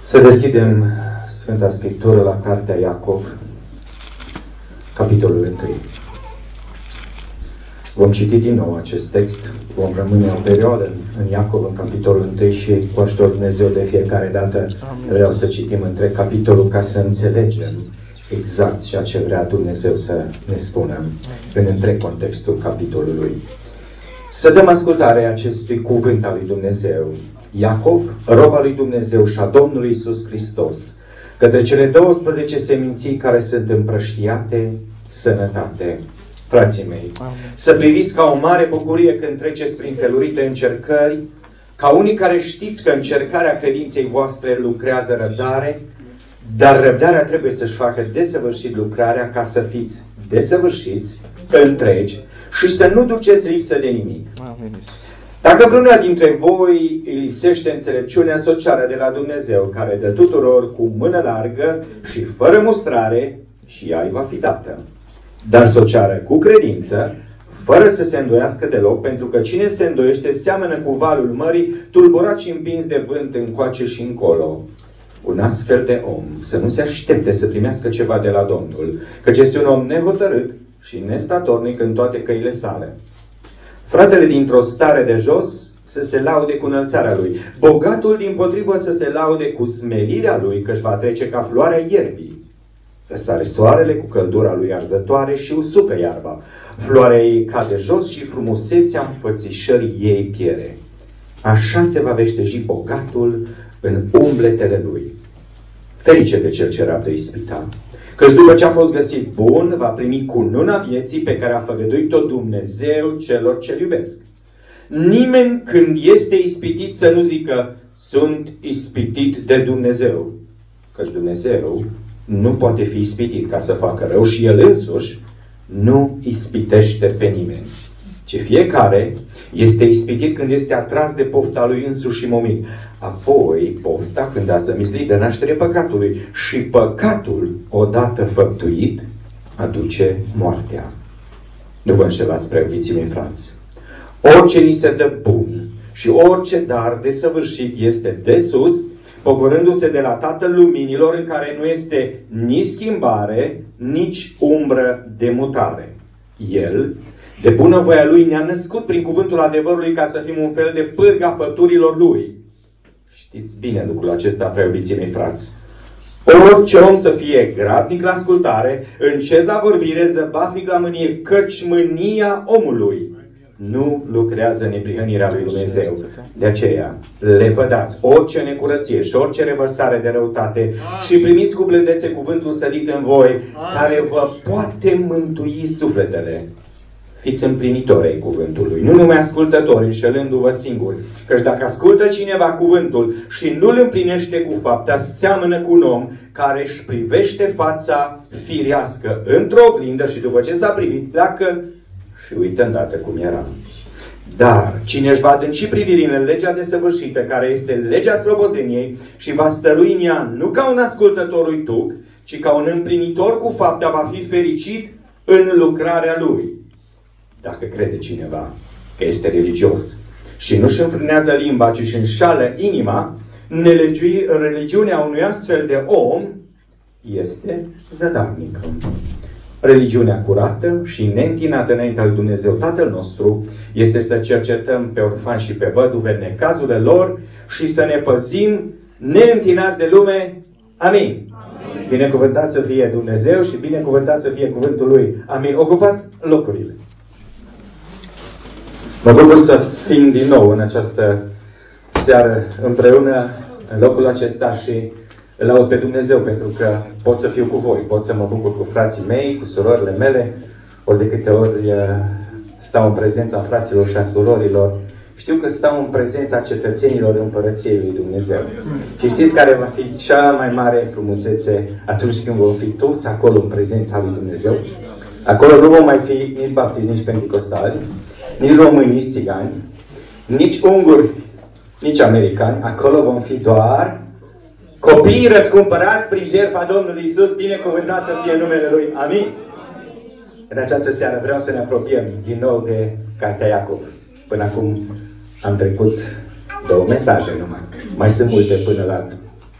Să deschidem Sfânta Scriptură la Cartea Iacov, capitolul 1. Vom citi din nou acest text, vom rămâne o perioadă în Iacov, în capitolul 1 și cu ajutorul Dumnezeu de fiecare dată vreau să citim întreg capitolul ca să înțelegem exact ceea ce vrea Dumnezeu să ne spună în întreg contextul capitolului. Să dăm ascultare acestui cuvânt al lui Dumnezeu. Iacov, rob al lui Dumnezeu și a Domnului Iisus Hristos, către cele 12 seminții care sunt împrăștiate, sănătate. Frații mei, să priviți ca o mare bucurie când treceți prin felurite încercări, ca unii care știți că încercarea credinței voastre lucrează răbdare, dar răbdarea trebuie să-și facă desăvârșit lucrarea ca să fiți desăvârșiți, întregi și să nu duceți lipsă de nimic. Dacă vreuna dintre voi îi lipsește înțelepciunea, să o ceară de la Dumnezeu, care dă tuturor cu mână largă și fără mustrare, și ea îi va fi dată. Dar să o ceară cu credință, fără să se îndoiască deloc, pentru că cine se îndoiește seamănă cu valul mării, tulburat și împins de vânt încoace și încolo. Un astfel de om să nu se aștepte să primească ceva de la Domnul, căci este un om nehotărât și nestatornic în toate căile sale. Fratele dintr-o stare de jos să se laude cu înălțarea lui. Bogatul dimpotrivă să se laude cu smerirea lui, că își va trece ca floarea ierbii. Răsare soarele cu căldura lui arzătoare și usucă iarba. Floarea ei cade jos și frumusețea înfățișării ei piere. Așa se va veșteji bogatul în umbletele lui. Ferice de cel ce rabdă ispita, căci după ce a fost găsit bun, va primi cununa vieții pe care a făgăduit-o Dumnezeu celor ce-L iubesc. Nimeni când este ispitit să nu zică, sunt ispitit de Dumnezeu. Căci Dumnezeu nu poate fi ispitit ca să facă rău și El însuși nu ispitește pe nimeni. Ci fiecare este ispitit când este atras de pofta lui însuși și momit. Apoi, pofta când a zămislit de naștere păcatului. Și păcatul, odată făptuit, aduce moartea. Nu vă înșelați, preobiții mei frați. Orice ni se dă bun și orice dar desăvârșit este de sus, pogorându-se de la Tatăl Luminilor, în care nu este nici schimbare, nici umbră de mutare. El, de bunăvoia Lui, ne-a născut prin cuvântul adevărului ca să fim un fel de pârga făpturilor Lui. Știți bine lucrul acesta, preobiții mei frați. Orice om să fie grabnic la ascultare, încet la vorbire, zăbafnic la mânie, căci mânia omului nu lucrează neprihănirea lui Dumnezeu. De aceea, lepădați orice necurăție și orice revărsare de răutate și primiți cu blândețe cuvântul sădit în voi, care vă poate mântui sufletele. Fiți împlinitori ai cuvântului, nu numai ascultători, înșelându-vă singuri. Căci dacă ascultă cineva cuvântul și nu îl împlinește cu fapta, seamănă cu un om care își privește fața firească într-o oglindă și după ce s-a privit, pleacă și uită îndată cum era. Dar cine își va adânci privirile în legea desăvârșită, care este legea slobozeniei, și va stărui în ea nu ca un ascultător uituc, ci ca un împlinitor cu fapta, va fi fericit în lucrarea lui. Dacă crede cineva că este religios și nu-și înfrânează limba, ci își înșală inima, religiunea unui astfel de om este zădarnică. Religiunea curată și neîntinată înaintea lui Dumnezeu Tatăl nostru este să cercetăm pe orfani și pe văduve în necazurile lor și să ne păzim neîntinați de lume. Amin. Amin. Binecuvântat să fie Dumnezeu și binecuvântat să fie cuvântul Lui. Amin. Ocupați locurile. Mă bucur să fim din nou în această seară împreună în locul acesta și îl laud pe Dumnezeu pentru că pot să fiu cu voi, pot să mă bucur cu frații mei, cu surorile mele, ori de câte ori stau în prezența fraților și a surorilor. Știu că stau în prezența cetățenilor Împărăției lui Dumnezeu. Și știți care va fi cea mai mare frumusețe atunci când vom fi toți acolo în prezența lui Dumnezeu? Acolo nu vom mai fi nici baptiști, nici penticostali, nici români, nici țigani, nici unguri, nici americani. Acolo vom fi doar copiii răscumpărați prin jertfa Domnului Iisus, binecuvântat să fie numele Lui. Amin. În această seară vreau să ne apropiem din nou de Cartea Iacov. Până acum am trecut 2 mesaje numai. Mai sunt multe până la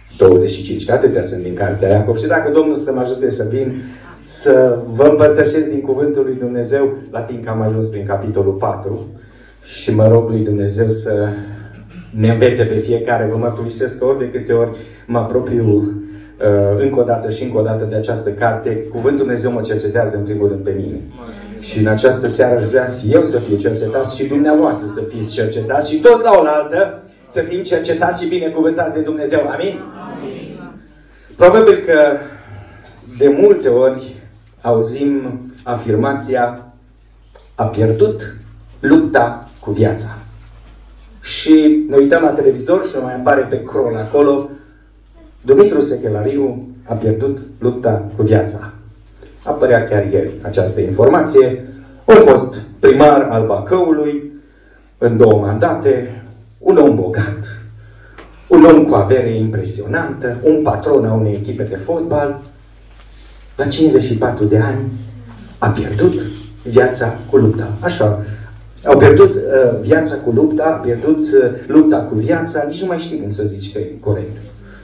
25, că atâtea sunt din cartea Iacov. Și dacă Domnul să mă ajute să vin, să vă împărtășesc din cuvântul lui Dumnezeu, la timp că am ajuns prin capitolul 4 și mă rog lui Dumnezeu să ne învețe pe fiecare. Vă mărturisesc că ori de câte ori mă apropiu încă o dată și încă o dată de această carte, cuvântul Dumnezeu mă cercetează în primul rând pe mine. Și în această seară aș vrea și eu să fiu cercetat și dumneavoastră să fiți cercetați și toți la oaltă să fim cercetați și binecuvântați de Dumnezeu. Amin? Amin. Probabil că de multe ori auzim afirmația: a pierdut lupta cu viața. Și ne uităm la televizor și mai apare pe cron acolo: Dumitru Sechelariu a pierdut lupta cu viața. Apărea chiar ieri această informație. A fost primar al Bacăului în 2 mandate, un om bogat, un om cu avere impresionantă, un patron a unei echipe de fotbal. La 54 de ani a pierdut viața cu lupta. Așa. Au pierdut viața cu lupta, a pierdut lupta cu viața, nici nu mai știu cum să zici că e corect.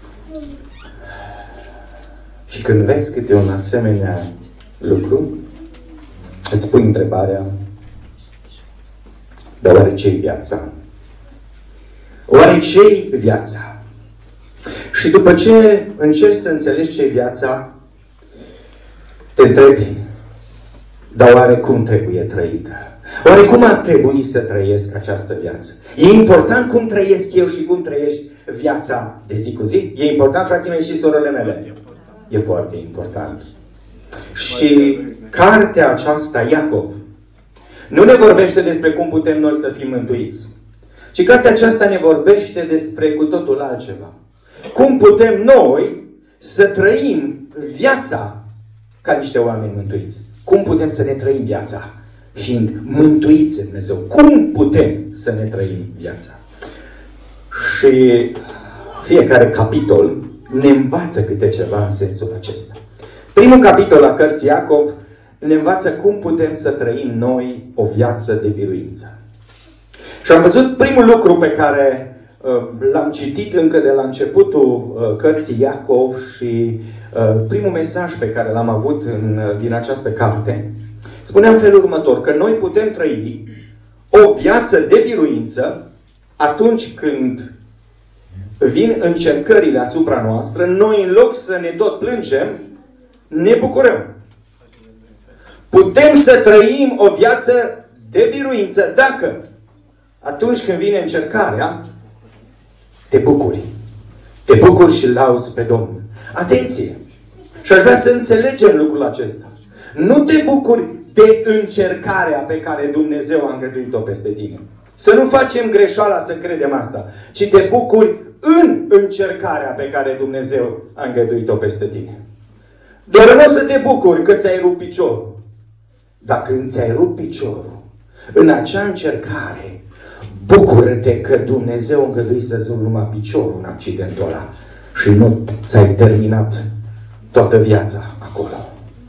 Și când vezi câte un asemenea lucru, îți pui întrebarea: dar oare ce-i viața? Oare ce-i viața? Și după ce încerci să înțelegi ce-i viața, te întrebi: dar oare cum trebuie trăită? Oare cum ar trebui să trăiesc această viață? E important cum trăiesc eu și cum trăiești viața de zi cu zi? E important, frații mei și sorele mele? E foarte important. Și cartea aceasta, Iacov, nu ne vorbește despre cum putem noi să fim mântuiți, ci cartea aceasta ne vorbește despre cu totul altceva. Cum putem noi să trăim viața ca niște oameni mântuiți? Cum putem să ne trăim viața fiind mântuiți în Dumnezeu? Cum putem să ne trăim viața? Și fiecare capitol ne învață câte ceva în sensul acesta. Primul capitol al cărții Iacov ne învață cum putem să trăim noi o viață de biruință. Și am văzut primul lucru pe care l-am citit încă de la începutul cărții Iacov și primul mesaj pe care l-am avut din această carte. Spunea în felul următor, că noi putem trăi o viață de biruință atunci când vin încercările asupra noastră, noi în loc să ne tot plângem, ne bucurăm. Putem să trăim o viață de biruință dacă atunci când vine încercarea, te bucuri. Te bucuri și lauzi pe Domnul. Atenție! Și aș vrea să înțelegem lucrul acesta. Nu te bucuri de încercarea pe care Dumnezeu a îngăduit-o peste tine. Să nu facem greșeala să credem asta, ci te bucuri în încercarea pe care Dumnezeu a îngăduit-o peste tine. Doar nu să te bucuri că ți-ai rupt piciorul. Dacă îți ai rupt piciorul, în acea încercare, bucură-te că Dumnezeu a îngăduit să-ți rupi numai piciorul în accidentul ăla și nu ți-ai terminat toată viața acolo.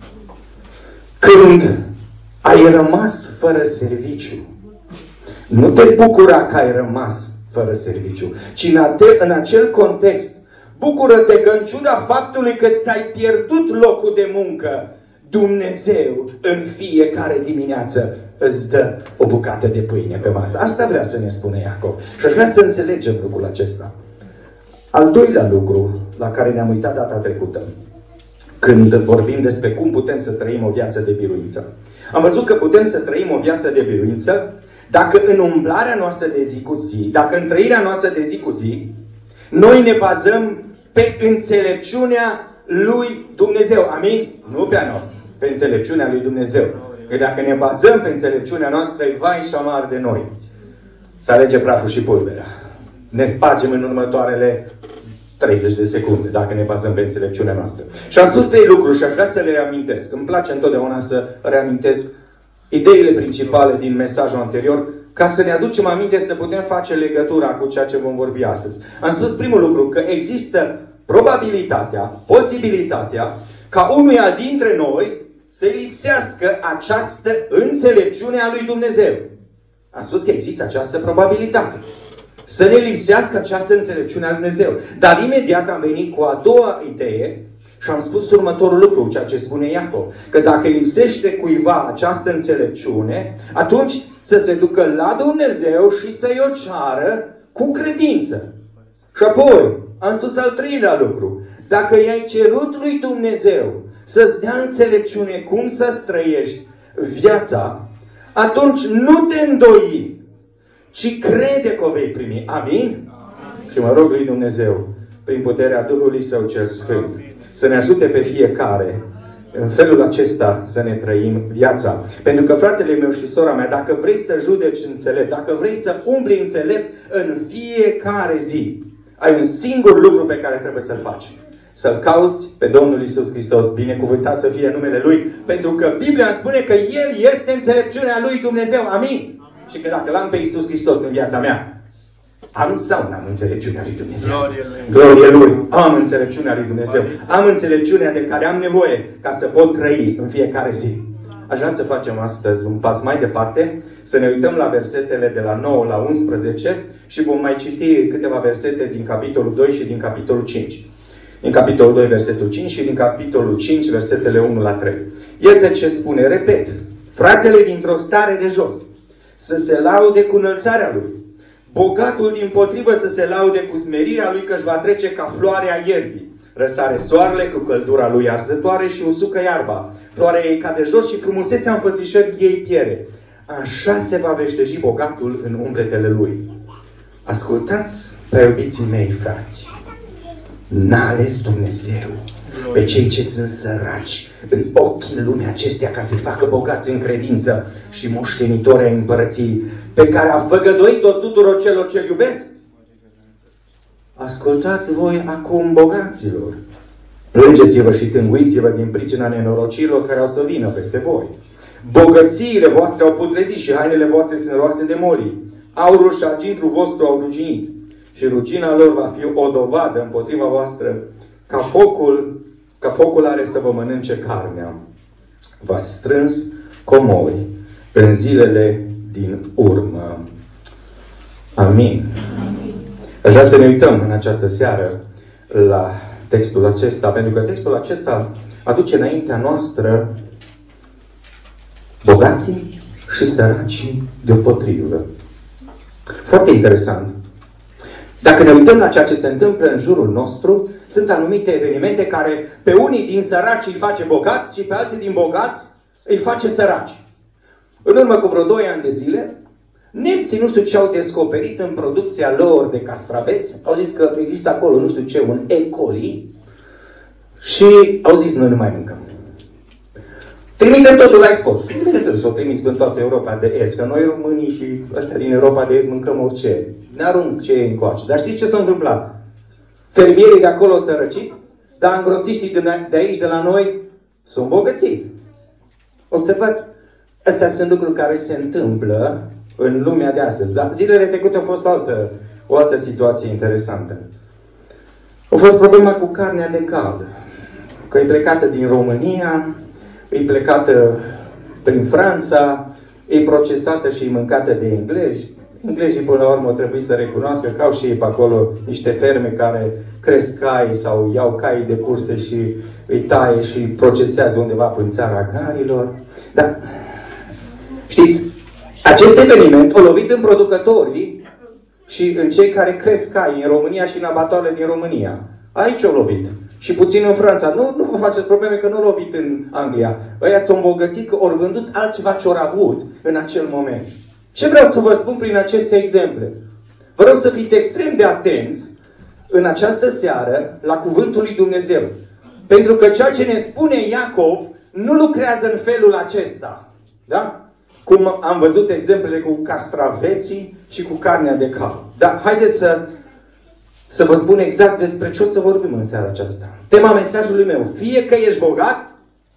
Când ai rămas fără serviciu, nu te bucura că ai rămas fără serviciu, ci în acel context, bucură-te că în ciuda faptului că ți-ai pierdut locul de muncă, Dumnezeu în fiecare dimineață îți dă o bucată de pâine pe masă. Asta vrea să ne spune Iacov. Și aș vrea să înțelegem lucrul acesta. Al doilea lucru la care ne-am uitat data trecută, când vorbim despre cum putem să trăim o viață de biruință. Am văzut că putem să trăim o viață de biruință dacă în umblarea noastră de zi cu zi, dacă în trăirea noastră de zi cu zi, noi ne bazăm pe înțelepciunea lui Dumnezeu. Amin? Nu pe a noastră, pe înțelepciunea lui Dumnezeu. Că dacă ne bazăm pe înțelepciunea noastră, e vai și amar de noi. Să alege praful și pulberea. Ne spargem în următoarele 30 de secunde, dacă ne bazăm pe înțelepciunea noastră. Și am spus 3 lucruri și aș vrea să le reamintesc. Îmi place întotdeauna să reamintesc ideile principale din mesajul anterior, ca să ne aducem aminte să putem face legătura cu ceea ce vom vorbi astăzi. Am spus primul lucru, că există probabilitatea, posibilitatea, ca unuia dintre noi să lipsească această înțelepciune a lui Dumnezeu. Am spus că există această probabilitate. Să ne lipsească această înțelepciune a Lui Dumnezeu. Dar imediat am venit cu a doua idee și am spus următorul lucru, ceea ce spune Iacov. Că dacă lipsește cuiva această înțelepciune, atunci să se ducă la Dumnezeu și să-i o ceară cu credință. Și apoi, am spus al treilea lucru. Dacă i-ai cerut lui Dumnezeu să-ți dea înțelepciune cum să trăiești viața, atunci nu te îndoi, ci crede că o vei primi. Amin? Și mă rog lui Dumnezeu, prin puterea Duhului Său cel Sfânt, să ne ajute pe fiecare în felul acesta să ne trăim viața. Pentru că, fratele meu și sora mea, dacă vrei să judeci înțelept, dacă vrei să umbli înțelept în fiecare zi, ai un singur lucru pe care trebuie să-l faci. Să-L cauți pe Domnul Iisus Hristos. Binecuvântat să fie numele Lui. Pentru că Biblia îmi spune că El este înțelepciunea Lui Dumnezeu. Amin? Și că dacă l-am pe Iisus Hristos în viața mea, am sau n-am înțelepciunea Lui Dumnezeu? Glorie Lui! Am înțelepciunea Lui Dumnezeu. Am înțelepciunea de care am nevoie ca să pot trăi în fiecare zi. Aș vrea să facem astăzi un pas mai departe, să ne uităm la versetele de la 9 la 11 și vom mai citi câteva versete din capitolul 2 și din capitolul 5. Din capitolul 2, versetul 5 și din capitolul 5, versetele 1 la 3. Iată ce spune, repet, fratele dintr-o stare de jos, să se laude cu înălțarea lui. Bogatul dimpotrivă să se laude cu smerirea lui, că își va trece ca floarea ierbii. Răsare soarele cu căldura lui arzătoare și usucă iarba. Floarea ei cade jos și frumusețea înfățișării ei piere. Așa se va veșteji bogatul în umbretele lui. Ascultați, prea iubiții mei, frați. N-a ales Dumnezeu pe cei ce sunt săraci în ochii lumii acestea ca să-i facă bogați în credință și moștenitori ai împărăției, pe care a făgăduit-o tuturor celor ce iubesc? Ascultați voi acum, bogaților. Plângeți-vă și tânguiți-vă din pricina nenorocirilor care au să vină peste voi. Bogățiile voastre au putrezit și hainele voastre sunt roase de morii. Aurul și argintul vostru au ruginit. Și rugina lor va fi o dovadă împotriva voastră, ca focul are să vă mănânce carnea. V-a strâns comori în zilele din urmă. Amin. Aș vrea să ne uităm în această seară la textul acesta, pentru că textul acesta aduce înaintea noastră bogații și săracii deopotrivă. Foarte interesant. Dacă ne uităm la ceea ce se întâmplă în jurul nostru, sunt anumite evenimente care pe unii din săraci îi face bogați și pe alții din bogați îi face săraci. În urmă cu vreo 2 ani de zile, nemții nu știu ce au descoperit în producția lor de castraveți. Au zis că există acolo nu știu ce, un E. coli și au zis noi nu mai mâncăm. Trimitem totul la export. Bineînțeles, o trimis în toată Europa de Est, că noi românii și ăștia din Europa de Est mâncăm orice. Ne arunc ce e încoace. Dar știți ce s-a întâmplat? Fermierii de acolo s-au sărăcit, dar îngrosiștii de aici, de la noi, s-au îmbogățit. Observați, astea sunt lucruri care se întâmplă în lumea de astăzi. Dar zilele trecute a fost o altă situație interesantă. A fost problema cu carnea de cal. Că e plecată din România, e plecată prin Franța, e procesată și e mâncată de englezi. Englezii, până la urmă, trebuie să recunoască că au și ei pe acolo niște ferme care cresc cai sau iau cai de curse și îi taie și procesează undeva prin țara garilor. Dar, știți, acest eveniment a lovit în producătorii și în cei care cresc cai în România și în abatoarele din România. Aici au lovit. Și puțin în Franța. Nu vă faceți probleme că nu au lovit în Anglia. Ăia s-au îmbogățit că au vândut altceva ce au avut în acel moment. Ce vreau să vă spun prin aceste exemple? Vă rog să fiți extrem de atenți în această seară la cuvântul lui Dumnezeu. Pentru că ceea ce ne spune Iacov nu lucrează în felul acesta. Da? Cum am văzut exemplele cu castraveții și cu carnea de cal. Dar haideți să vă spun exact despre ce o să vorbim în seara aceasta. Tema mesajului meu. Fie că ești bogat,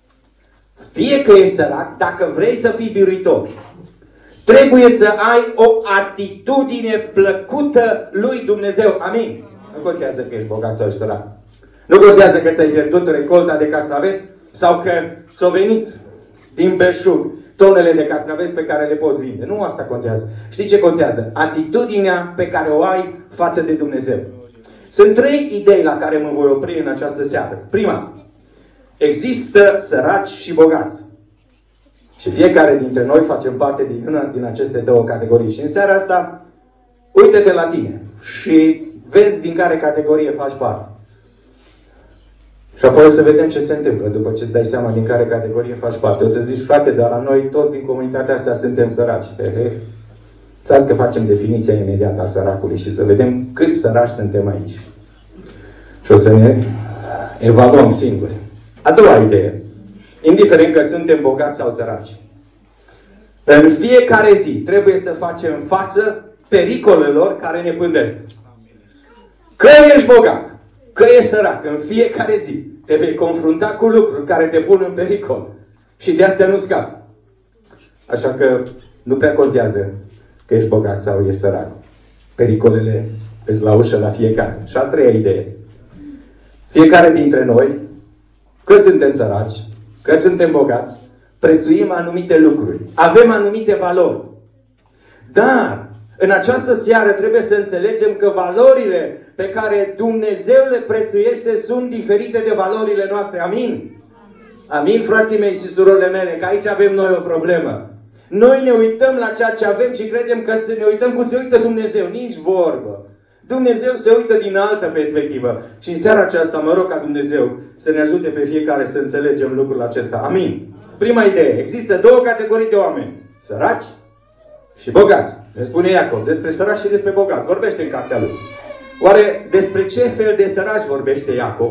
fie că ești sărac, dacă vrei să fii biruitor, trebuie să ai o atitudine plăcută lui Dumnezeu. Amin. Nu contează că ești bogat sau ești sărac. Nu contează că ți-ai pierdut recolta de castraveți sau că ți-a venit din belșug tonele de castraveți pe care le poți vinde. Nu asta contează. Știi ce contează? Atitudinea pe care o ai față de Dumnezeu. Sunt 3 idei la care mă voi opri în această seară. Prima, există săraci și bogați. Și fiecare dintre noi facem parte din una din aceste 2 categorii. Și în seara asta, uite-te la tine și vezi din care categorie faci parte. Și apoi să vedem ce se întâmplă după ce îți dai seama din care categorie faci parte. O să zici, frate, dar la noi toți din comunitatea asta suntem săraci. Stați că facem definiția imediată a săracului și să vedem câți săraci suntem aici. Și o să ne evaluăm singuri. A doua idee. Indiferent că suntem bogați sau săraci. În fiecare zi trebuie să facem față pericolelor care ne pândesc. Că ești bogat, că ești sărac, în fiecare zi te vei confrunta cu lucruri care te pun în pericol. Și de astea nu scapi. Așa că nu prea contează că ești bogat sau ești sărac. Pericolele îți la ușă la fiecare. Și a treia idee. Fiecare dintre noi, că suntem săraci, că suntem bogați, prețuim anumite lucruri. Avem anumite valori. Dar în această seară trebuie să înțelegem că valorile pe care Dumnezeu le prețuiește sunt diferite de valorile noastre. Amin? Amin, frații mei și surorile mele, că aici avem noi o problemă. Noi ne uităm la ceea ce avem și credem că ne uităm cum se uită Dumnezeu. Nici vorbă. Dumnezeu se uită din altă perspectivă. Și în seara aceasta mă rog ca Dumnezeu să ne ajute pe fiecare să înțelegem lucrul acesta. Amin. Prima idee. Există 2 categorii de oameni. Săraci și bogați. Ne spune Iacov despre săraci și despre bogați. Vorbește în cartea lui. Oare despre ce fel de săraci vorbește Iacov?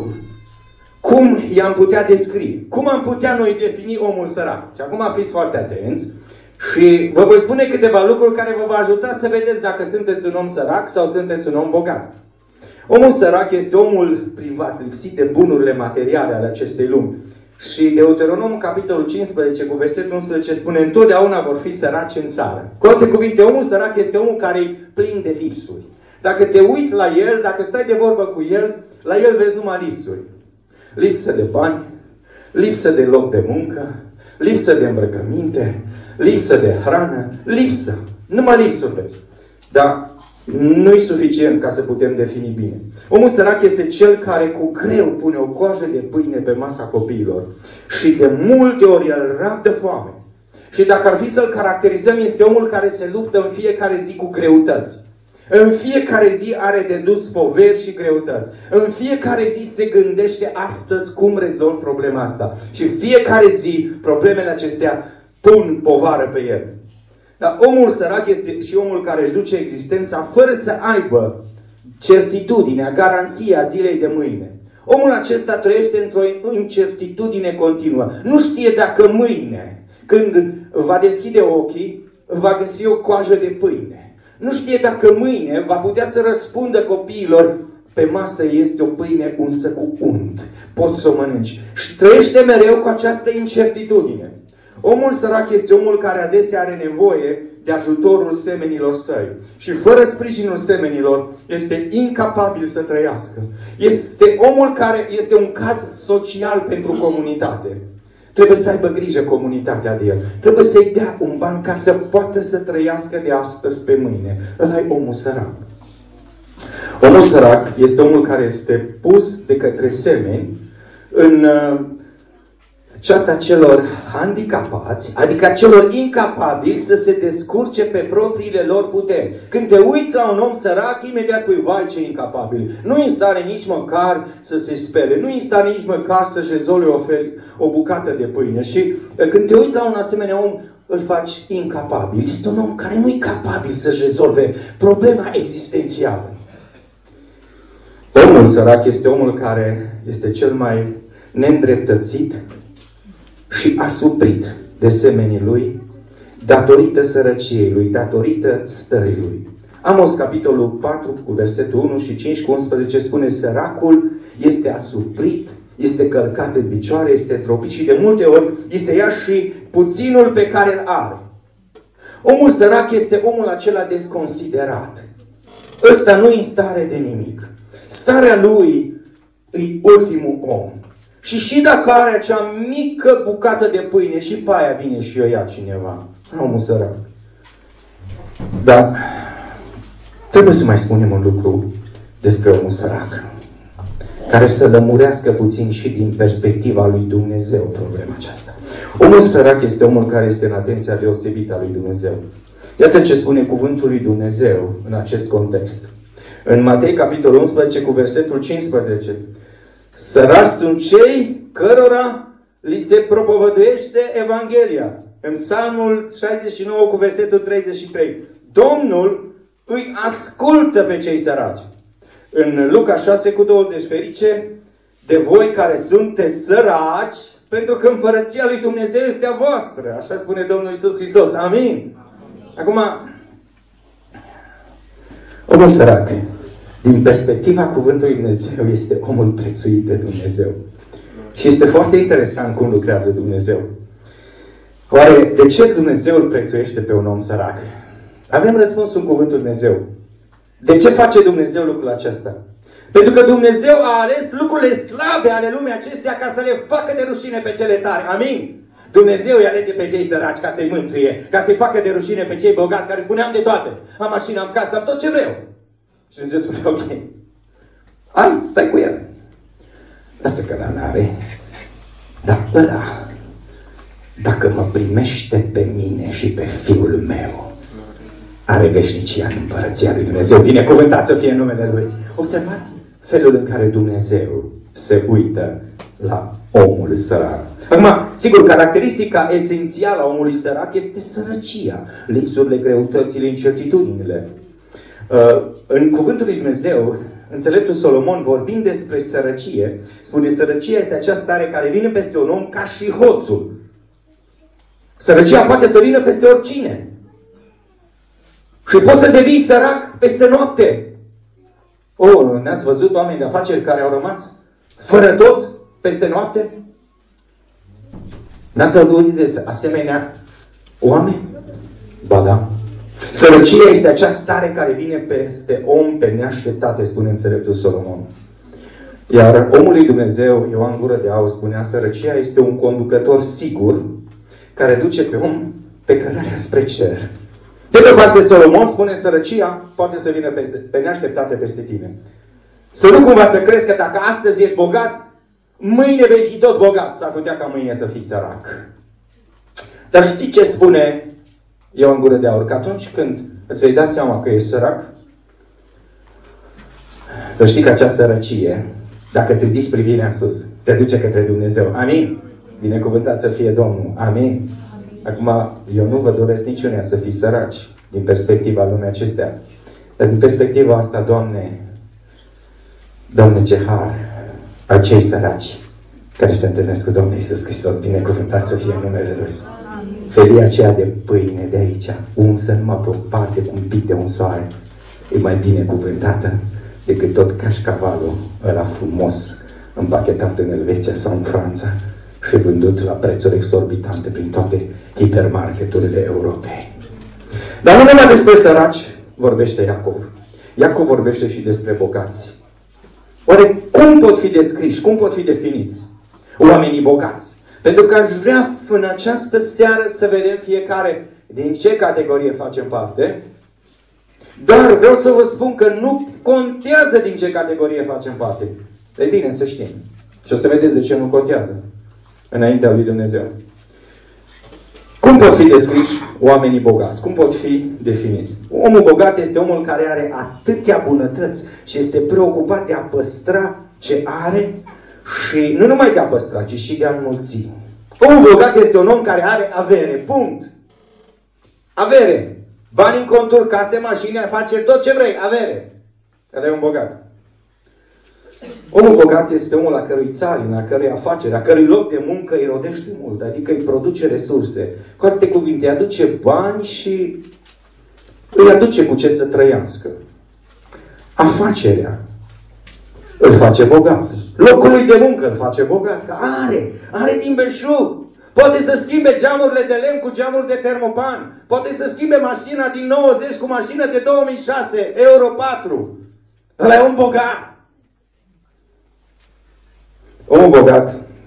Cum i-am putea descrie? Cum am putea noi defini omul sărac? Și acum fiți foarte atenți. Și vă voi spune câteva lucruri care vă va ajuta să vedeți dacă sunteți un om sărac sau sunteți un om bogat. Omul sărac este omul privat, lipsit de bunurile materiale ale acestei lumi. Și Deuteronom, capitolul 15, cu versetul 11, spune: întotdeauna vor fi săraci în țară. Cu alte cuvinte, omul sărac este omul care e plin de lipsuri. Dacă te uiți la el, dacă stai de vorbă cu el, la el vezi numai lipsuri. Lipsă de bani, lipsă de loc de muncă, lipsă de îmbrăcăminte, lipsă de hrană, lipsă. Numai lipsuri vezi. Dar nu-i suficient ca să putem defini bine. Omul sărac este cel care cu greu pune o coajă de pâine pe masa copiilor. Și de multe ori el rabdă foame. Și dacă ar fi să-l caracterizăm, este omul care se luptă în fiecare zi cu greutăți. În fiecare zi are de dus poveri și greutăți. În fiecare zi se gândește astăzi cum rezolv problema asta. Și fiecare zi problemele acestea pun povară pe el. Dar omul sărac este și omul care își duce existența fără să aibă certitudinea, garanția zilei de mâine. Omul acesta trăiește într-o incertitudine continuă. Nu știe dacă mâine, când va deschide ochii, va găsi o coajă de pâine. Nu știe dacă mâine va putea să răspundă copiilor: pe masă este o pâine unsă cu unt. Poți să o mănânci. Și trăiește mereu cu această incertitudine. Omul sărac este omul care adesea are nevoie de ajutorul semenilor săi. Și fără sprijinul semenilor este incapabil să trăiască. Este omul care este un caz social pentru comunitate. Trebuie să aibă grijă comunitatea de el. Trebuie să-i dea un ban ca să poată să trăiască de astăzi pe mâine. Ăla e omul sărac. Omul sărac este omul care este pus de către semeni în ceata celor handicapați, adică celor incapabili să se descurce pe propriile lor puteri. Când te uiți la un om sărac, imediat spui: vai, ce incapabil. Nu-i în stare nici măcar să se spele, nu-i în stare nici măcar să-și rezolve o bucată de pâine. Și când te uiți la un asemenea om, îl faci incapabil. Este un om care nu e capabil să-și rezolve problema existențială. Omul sărac este omul care este cel mai neîndreptățit și asuprit de semenii lui, datorită sărăciei lui, datorită stării lui. Amos, capitolul 4, cu versetul 1 și 5 cu 11, spune: săracul este asuprit, este călcat în picioare, este tropit și de multe ori îi se ia și puținul pe care îl are. Omul sărac este omul acela desconsiderat. Ăsta nu e în stare de nimic. Starea lui e ultimul om. Și dacă are acea mică bucată de pâine, și pe aia vine și o ia cineva. Omul sărac. Dar trebuie să mai spunem un lucru despre omul sărac, care să lămurească puțin și din perspectiva lui Dumnezeu problema aceasta. Omul sărac este omul care este în atenția deosebită a lui Dumnezeu. Iată ce spune cuvântul lui Dumnezeu în acest context. În Matei, capitolul 11, cu versetul 15. Săraci sunt cei cărora li se propovăduiește Evanghelia. În Psalmul 69, cu versetul 33. Domnul îi ascultă pe cei săraci. În Luca 6, cu 20. Ferice de voi care sunteți săraci, pentru că împărăția lui Dumnezeu este a voastră. Așa spune Domnul Iisus Hristos. Amin. Acum, omul sărac, din perspectiva cuvântului Dumnezeu, este omul prețuit de Dumnezeu. Și este foarte interesant cum lucrează Dumnezeu. Oare de ce Dumnezeu îl prețuiește pe un om sărac? Avem răspunsul în cuvântul Dumnezeu. De ce face Dumnezeu lucrul acesta? Pentru că Dumnezeu a ales lucrurile slabe ale lumii acesteia ca să le facă de rușine pe cele tare. Amin? Dumnezeu îi alege pe cei săraci ca să-i mântuie, ca să-i facă de rușine pe cei bogați care spuneam de toate. Am mașină, am casă, am tot ce vreau. Și Dumnezeu spune, ok, hai, stai cu el. Lasă că ăla n-are. Dar ăla, dacă mă primește pe mine și pe Fiul meu, are veșnicia în împărăția lui Dumnezeu. Binecuvântat să fie numele Lui. Observați felul în care Dumnezeu se uită la omul sărac. Acum, sigur, caracteristica esențială a omului sărac este sărăcia, lipsurile, greutățile, incertitudinile. În cuvântul lui Dumnezeu, înțeleptul Solomon, vorbind despre sărăcie, spune: sărăcia este acea stare care vine peste un om ca și hoțul. Sărăcia poate să vină peste oricine. Și poți să devii sărac peste noapte. Ne-ați văzut oameni de afaceri care au rămas fără tot peste noapte? N-ați auzit de asemenea oameni? Ba da. Sărăcia este acea stare care vine peste om pe neașteptate, spune înțeleptul Solomon. Iar omul lui Dumnezeu, Ioan Gură de Aur, spunea: sărăcia este un conducător sigur care duce pe om pe cărarea spre cer. Pe de parte, Solomon spune: sărăcia poate să vină pe neașteptate peste tine. Să nu cumva să crezi că dacă astăzi ești bogat, mâine vei fi tot bogat. S-ar putea ca mâine să fii sărac. Dar știi ce spune Ioan Gură de Aur? Că atunci când îți vei da seama că ești sărac, să știi că acea sărăcie, dacă îți ridici privirea în sus, te duce către Dumnezeu. Amin? Binecuvântat să fie Domnul. Amin? Acum, eu nu vă doresc niciunea să fii săraci din perspectiva lumii acestea. Dar din perspectiva asta, Doamne, ce har acei săraci care se întâlnesc cu Domnul Iisus Hristos. Binecuvântat să fie numele Lui. Felia aceea de pâine de aici, unsă numai pe o parte cu un pic de un soare, e mai binecuvântată decât tot cașcavalul ăla frumos împachetat în Elveția sau în Franța și vândut la prețuri exorbitante prin toate hipermarketurile Europei. Dar nu numai despre săraci vorbește Iacov. Iacov vorbește și despre bogați. Oare cum pot fi descriși, cum pot fi definiți oamenii bogați? Pentru că aș vrea în această seară să vedem fiecare din ce categorie facem parte. Dar vreau să vă spun că nu contează din ce categorie facem parte. E bine să știm. Și o să vedeți de ce nu contează înaintea lui Dumnezeu. Cum pot fi descriși oamenii bogați? Cum pot fi definiți? Omul bogat este omul care are atâtea bunătăți și este preocupat de a păstra ce are și nu numai de a păstra, ci și de a înmulți. Omul bogat este un om care are avere. Punct. Avere. Bani în conturi, case, mașini, afaceri, tot ce vrei. Avere. Ăla e un bogat. Omul bogat este omul la cărui țarină, a cărui afacere, a cărui loc de muncă îi rodește mult, adică îi produce resurse. Cu alte cuvinte, îi aduce bani și îi aduce cu ce să trăiască. Afacerea îl face bogat. Locul lui de muncă îl face bogat. Are din belșug. Poate să schimbe geamurile de lemn cu geamuri de termopan. Poate să schimbe mașina din 90 cu mașină de 2006, Euro 4. Ăla e un bogat. Omul bogat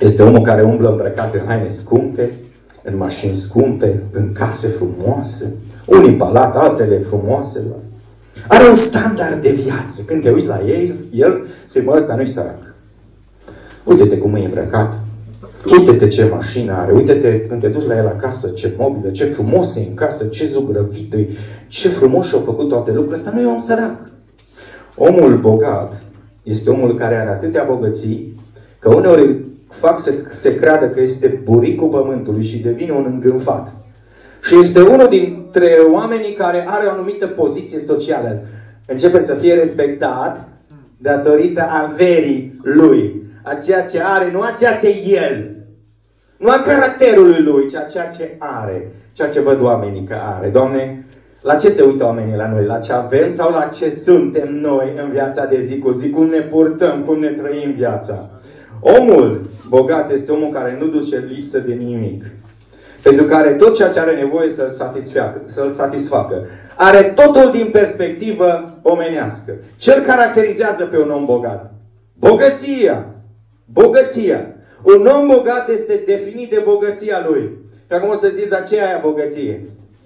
Este omul care umblă îmbrăcat în haine scumpe, în mașini scumpe, în case frumoase, unii palat, altele frumoase. Are un standard de viață. Când te uiți la el spui, mă, ăsta nu-i sărac. Uite-te cum e îmbrăcat. Uite-te ce mașină are. Uite-te când te duci la el acasă, ce mobilă, ce frumos e în casă, ce zugrăvit e, ce frumos și-au făcut toate lucrurile. Ăsta nu e om sărac. Omul bogat este omul care are atâtea bogății că uneori fac să se creadă că este buricul pământului și devine un îngânfat. Și este unul dintre oamenii care are o anumită poziție socială. Începe să fie respectat datorită averii lui. A ceea ce are, nu a ceea ce e el. Nu a caracterului lui, ci a ceea ce are. Ceea ce văd oamenii că are. Doamne, la ce se uită oamenii la noi? La ce avem sau la ce suntem noi în viața de zi cu zi? Cum ne purtăm, cum ne trăim viața? Omul bogat este omul care nu duce lipsă de nimic. Pentru că are tot ceea ce are nevoie să-l satisfacă. Are totul din perspectivă omenească. Ce-l caracterizează pe un om bogat? Bogăția. Bogăția. Un om bogat este definit de bogăția lui. Și acum o să zic, dar ce e aia bogăție?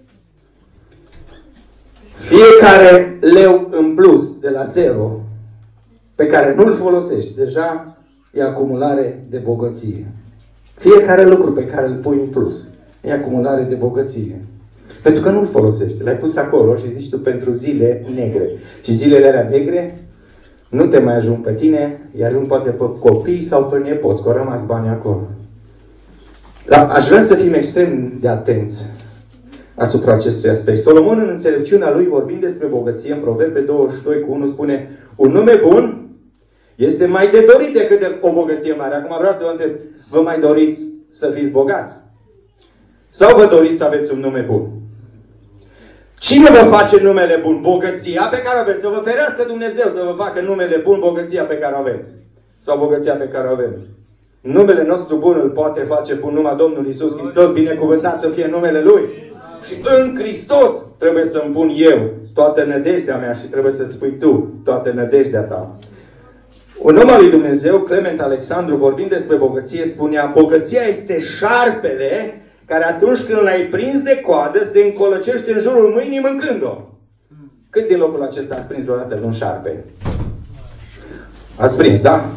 Fiecare leu în plus de la zero pe care nu-l folosești, deja e acumulare de bogăție. Fiecare lucru pe care îl pui în plus e acumulare de bogăție. Pentru că nu-l folosești. L-ai pus acolo și zici tu pentru zile negre. Și zilele alea negre nu te mai ajung pe tine, îi ajung poate pe copii sau pe nepoți, că au rămas bani acolo. Dar aș vrea să fim extrem de atenți asupra acestui aspect. Solomon, în înțelepciunea lui, vorbind despre bogăție, în Proverbe 22:1 spune: un nume bun este mai de dorit decât de o bogăție mare. Acum vreau să vă întreb, vă mai doriți să fiți bogați? Sau vă doriți să aveți un nume bun? Cine vă face numele bun? Bogăția pe care o aveți. Să vă ferească Dumnezeu să vă facă numele bun bogăția pe care o aveți. Sau bogăția pe care o avem. Numele nostru bun îl poate face bun numai Domnul Iisus Hristos. Binecuvântat să fie numele Lui. Și în Hristos trebuie să-mi pun eu toată nădejdea mea și trebuie să-ți pui tu toată nădejdea ta. Un om al lui Dumnezeu, Clement Alexandru, vorbind despre bogăție, spunea: bogăția este șarpele care atunci când l-ai prins de coadă se încolăcește în jurul mâinii mâncând-o. Câți din locul acesta ați prins vreodată un șarpe? Ați prins, da?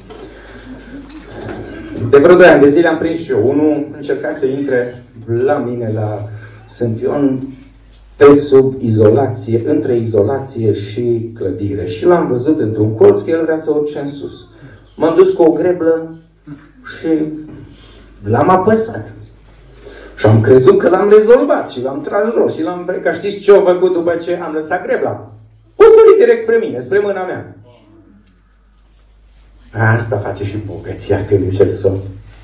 De vreo 2 ani de zile am prins și eu. Unul încerca să intre la mine la Sântion pe sub izolație, între izolație și clădire. Și l-am văzut într-un colț că el vrea să urce în sus. M-am dus cu o greblă și l-am apăsat. Și am crezut că l-am rezolvat și l-am tras jos și l-am frecat. Știți ce au făcut după ce am lăsat grebla? O sărit direct spre mine, spre mâna mea. Asta face și bogăția când încerci să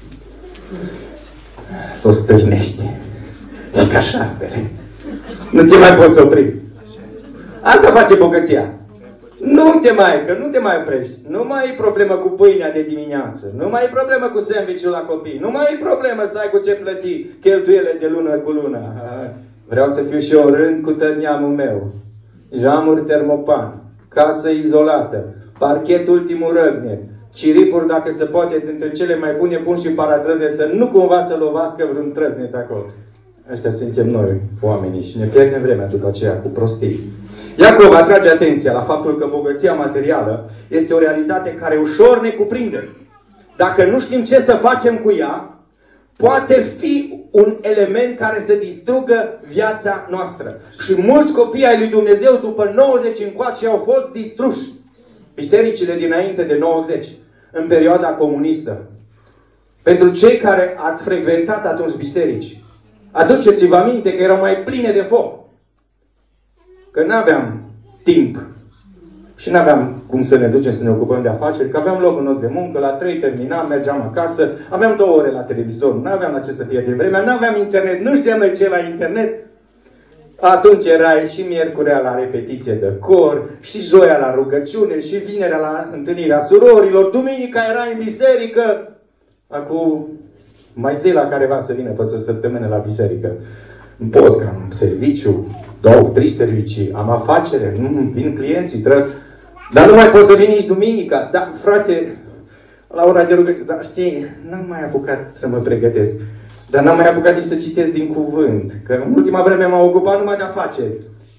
o stârnești. E ca șarpele. Nu te mai poți opri. Asta face bogăția. Că nu te mai oprești. Nu mai e problemă cu pâinea de dimineață. Nu mai e problemă cu sandwich-ul la copii. Nu mai e problemă să ai cu ce plăti cheltuiele de lună cu lună. Vreau să fiu și eu în rând cu tărneamul meu. Jamuri termopan. Casă izolată. Parchet ultimul răgnet. Ciripuri, dacă se poate, dintre cele mai bune, pun și paratrăzne, să nu cumva să lovească vreun trăznet acolo. Ăștia suntem noi, oamenii, și ne pierdem vremea după aceea cu prostii. Iacov atrage atenția la faptul că bogăția materială este o realitate care ușor ne cuprinde. Dacă nu știm ce să facem cu ea, poate fi un element care să distrugă viața noastră. Și mulți copii ai lui Dumnezeu după 90 încoace au fost distruși. Bisericile dinainte de 90, în perioada comunistă. Pentru cei care ați frecventat atunci biserici, aduceți-vă aminte că erau mai pline de foc. Că nu aveam timp și nu aveam cum să ne ducem să ne ocupăm de afaceri, că aveam locul nostru de muncă, la 3 terminam, mergeam acasă, aveam 2 ore la televizor, nu aveam la ce să fie de vremea, nu aveam internet, nu știam noi ce la internet. Atunci erai și miercurea la repetiție de cor, și joia la rugăciune, și vinerea la întâlnirea surorilor, duminica erai în biserică. Acum mai zi la careva să vină peste săptămână la biserică. Nu pot, că am serviciu, 2-3 servicii, am afacere, nu vin clienții, dar nu mai pot să vin nici duminica. Dar, frate, la ora de rugăciune. Dar știi, n-am mai apucat să mă pregătesc. Dar n-am mai apucat nici să citesc din cuvânt. Că în ultima vreme m-am ocupat numai de afaceri.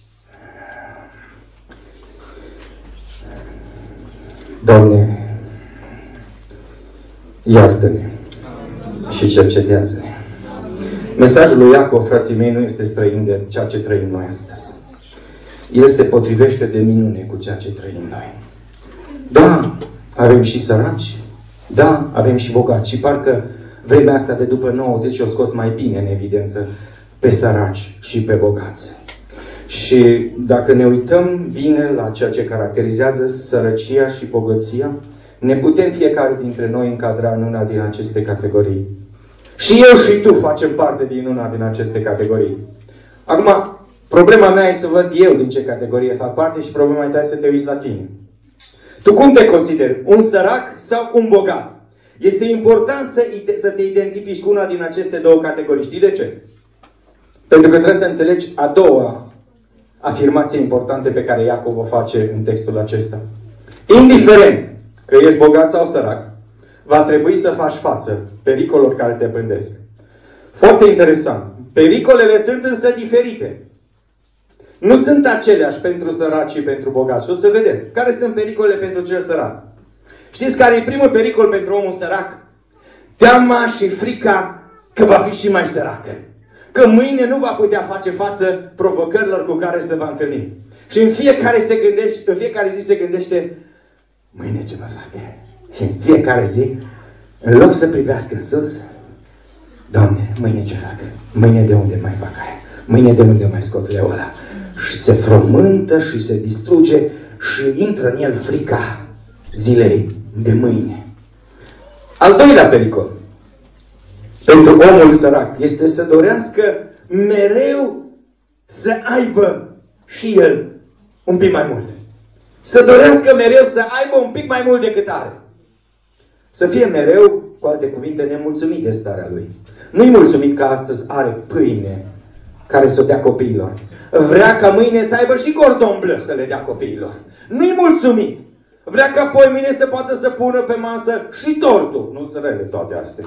Doamne, iartă-ne și cercetează-ne. Mesajul lui Iacov, frații mei, nu este străin de ceea ce trăim noi astăzi. El se potrivește de minune cu ceea ce trăim noi. Da, avem și săraci. Da, avem și bogați. Și parcă vremea asta de după 90 o scos mai bine în evidență pe săraci și pe bogați. Și dacă ne uităm bine la ceea ce caracterizează sărăcia și bogăția, ne putem fiecare dintre noi încadra în una din aceste categorii. Și eu și tu facem parte din una din aceste categorii. Acum, problema mea e să văd eu din ce categorie fac parte și problema ta e să te uiți la tine. Tu cum te consideri? Un sărac sau un bogat? Este important să te identifici cu una din aceste două categorii. Știi de ce? Pentru că trebuie să înțelegi a doua afirmație importantă pe care Iacov o face în textul acesta. Indiferent că ești bogat sau sărac, va trebui să faci față pericolelor care te pândesc. Foarte interesant. Pericolele sunt însă diferite. Nu sunt aceleași pentru săraci și pentru bogați. Și o să vedeți. Care sunt pericolele pentru cel sărac? Știți care e primul pericol pentru omul sărac? Teama și frica că va fi și mai sărac. Că mâine nu va putea face față provocărilor cu care se va întâlni. Și în fiecare zi se gândește, mâine ce mă fac? Și în fiecare zi, în loc să privească în sus, Doamne, mâine ce fac? Mâine de unde mai fac aia? Mâine de unde mai scot leul ăla? Și se frământă și se distruge și intră în el frica zilei de mâine. Al doilea pericol pentru omul sărac este să dorească mereu să aibă și el un pic mai mult. Să dorească mereu să aibă un pic mai mult decât are. Să fie mereu, cu alte cuvinte, nemulțumit de starea lui. Nu-i mulțumit că astăzi are pâine care să o dea copiilor. Vrea ca mâine să aibă și cordon bleu să le dea copiilor. Nu-i mulțumit. Vrea ca apoi mâine să poată să pună pe masă și tortul. Nu sunt rele toate astea.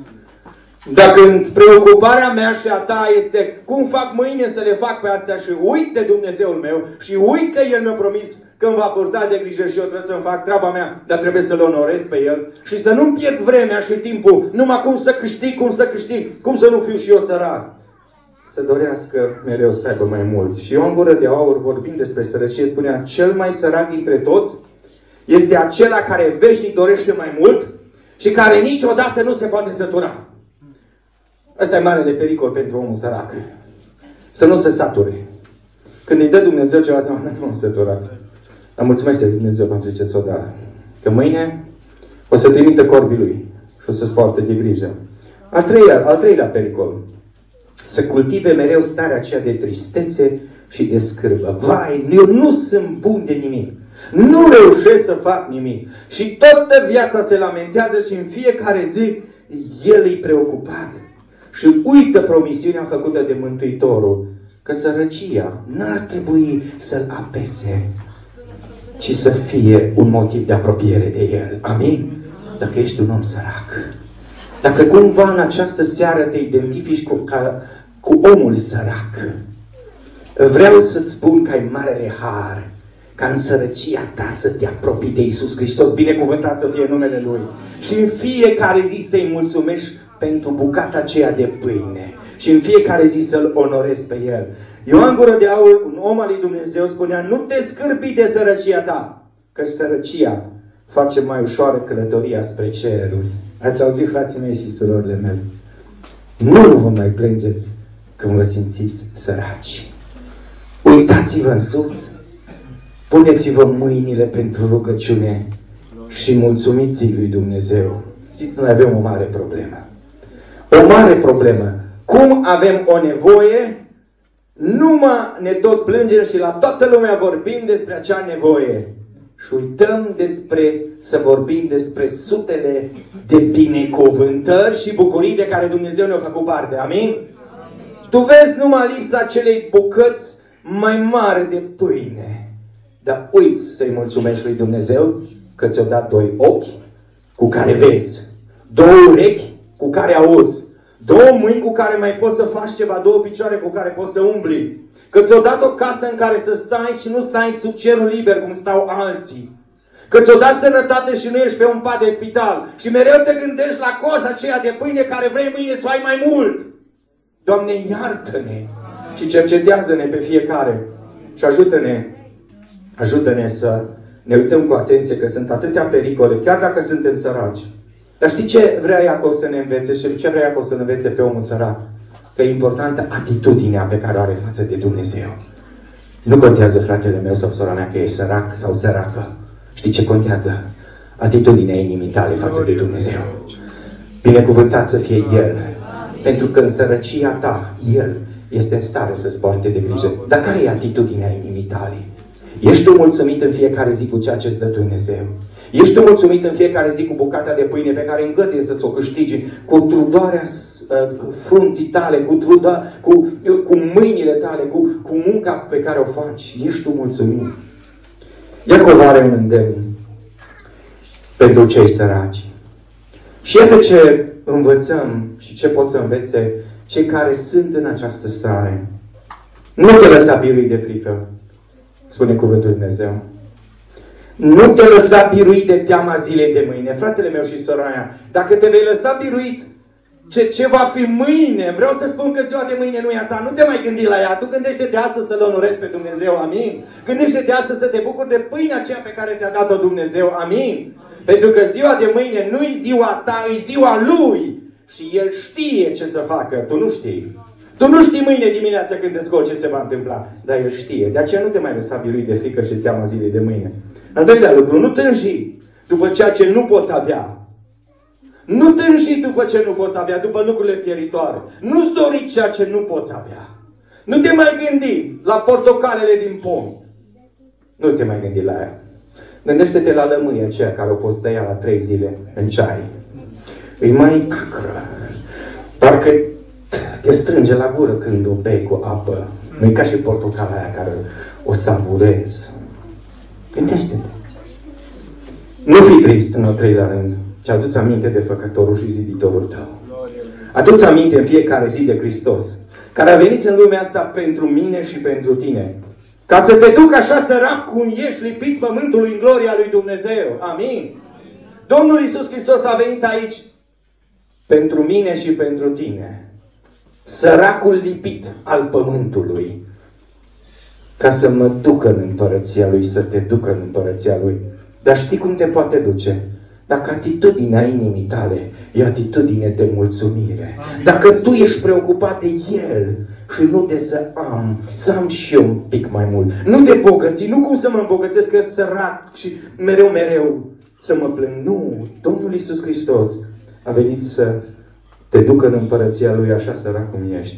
Dacă preocuparea mea și a ta este cum fac mâine să le fac pe astea și uit de Dumnezeul meu și uit că El mi-a promis că îmi va purta de grijă și eu trebuie să-mi fac treaba mea, dar trebuie să-L onorez pe El și să nu-mi pierd vremea și timpul numai cum să câștig, cum să nu fiu și eu sărac. Să dorească mereu să aibă mai mult. Și Ioan Gură de Aur, vorbind despre sărăcie, spunea, cel mai sărac dintre toți este acela care veșnic dorește mai mult și care niciodată nu se poate sătura. Ăsta e marele pericol pentru omul sărac. Să nu se sature. Când îi dă Dumnezeu ceva, să nu se sătura. Dar mulțumește Dumnezeu pentru ce ți-o dă. Că mâine o să trimită corbii lui și o să-ți poartă de grijă. Al treilea pericol. Să cultive mereu starea aceea de tristețe și de scârbă. Vai, eu nu sunt bun de nimic. Nu reușesc să fac nimic. Și toată viața se lamentează și în fiecare zi el e preocupat. Și uită promisiunea făcută de Mântuitorul că sărăcia n-ar trebui să-l apese, ci să fie un motiv de apropiere de el. Amin? Dacă ești un om sărac, dacă cumva în această seară te identifici cu omul sărac, vreau să-ți spun că ai marele har ca în sărăcia ta să te apropii de Iisus Hristos. Binecuvântat să fie numele Lui. Și în fiecare zi să-i mulțumești pentru bucata aceea de pâine. Și în fiecare zi să-L onorezi pe El. Ioan Gură de Aur, un om al lui Dumnezeu, spunea, nu te scârbi de sărăcia ta, că sărăcia face mai ușoară călătoria spre ceruri. Ați auzit, frații mei și surorile mele? Nu vă mai plângeți când vă simțiți săraci. Uitați-vă în sus, puneți-vă mâinile pentru rugăciune și mulțumiți lui Dumnezeu. Știți, noi avem o mare problemă. O mare problemă. Cum avem o nevoie, numai ne tot plângem și la toată lumea vorbim despre acea nevoie. Și uităm să vorbim despre sutele de binecuvântări și bucurii de care Dumnezeu ne-a făcut parte. Amin? Tu vezi numai lipsa acelei bucăți mai mari de pâine. Dar uiți să-i mulțumești lui Dumnezeu că ți-o dat doi ochi, cu care vezi, 2 urechi cu care auzi, 2 mâini cu care mai poți să faci ceva, 2 picioare cu care poți să umbli. Că ți-o dat o casă în care să stai și nu stai sub cerul liber cum stau alții. Că ți-o dat sănătate și nu ești pe un pat de spital. Și mereu te gândești la coza aceea de pâine care vrei mâine să o ai mai mult. Doamne, iartă-ne și cercetează-ne pe fiecare. Și ajută-ne să ne uităm cu atenție că sunt atâtea pericole, chiar dacă suntem săraci. Dar știi ce vrea Iacov să ne învețe și ce vrea Iacov să ne învețe pe omul sărac? Că e importantă atitudinea pe care o are față de Dumnezeu. Nu contează, fratele meu sau sora mea, că ești sărac sau săracă. Știi ce contează? Atitudinea inimii tale față de Dumnezeu. Binecuvântat să fie El. Pentru că în sărăcia ta, El este în stare să-ți poarte de grijă. Dar care e atitudinea inimii tale? Ești tu mulțumit în fiecare zi cu ceea ce îți dă Dumnezeu? Ești tu mulțumit în fiecare zi cu bucata de pâine pe care îngăduie să-ți o câștigi, cu trudoarea frunții tale, cu mâinile tale, cu munca pe care o faci? Ești tu mulțumit? Iacov are un îndemn pentru cei săraci. Și iată ce învățăm și ce pot să învețe cei care sunt în această stare. Nu te lăsa biruit de frică, spune cuvântul Lui Dumnezeu. Nu te lăsa biruit de teama zilei de mâine. Fratele meu și sora mea, dacă te vei lăsa biruit ce va fi mâine, vreau să spun că ziua de mâine nu e a ta. Nu te mai gândi la ea. Tu gândește-te astăzi să-L onorezi pe Dumnezeu. Amin. Gândește-te astăzi să te bucuri de pâinea aceea pe care ți-a dat-o Dumnezeu. Amin. Pentru că ziua de mâine nu e ziua ta, e ziua Lui. Și El știe ce să facă. Tu nu știi. Tu nu știi mâine dimineața când te scoli ce se va întâmpla. Dar El știe. De aceea nu te mai lăsa biruit de frică și teama zilei de mâine. Al doilea lucru, nu tânji după ceea ce nu poți avea. Nu tânji după ce nu poți avea, după lucrurile pieritoare. Nu-ți dori ceea ce nu poți avea. Nu te mai gândi la portocalele din pom. Nu te mai gândi la ea. Gândește-te la lămâia aceea care o poți tăia la 3 zile în ceai. E mai acră. Parcă te strânge la gură când o bei cu apă. Nu e ca și portocala aia care o savurezi. Gândește-te. Nu fi trist în al 3-lea rând, ci adu-ți aminte de Făcătorul și Ziditorul tău. Adu-ți aminte în fiecare zi de Hristos, care a venit în lumea asta pentru mine și pentru tine. Ca să te duc așa sărac cum ești lipit pământului în gloria lui Dumnezeu. Amin. Domnul Iisus Hristos a venit aici pentru mine și pentru tine. Săracul lipit al pământului. Ca să mă ducă în împărăția Lui, să te ducă în împărăția Lui. Dar știi cum te poate duce? Dacă atitudinea inimii tale e atitudine de mulțumire. Dacă tu ești preocupat de El și nu de să am și eu un pic mai mult. Nu de bogății, nu cum să mă îmbogățesc, că sărac și mereu să mă plâng. Nu, Domnul Iisus Hristos a venit să te ducă în împărăția Lui așa sărac cum ești.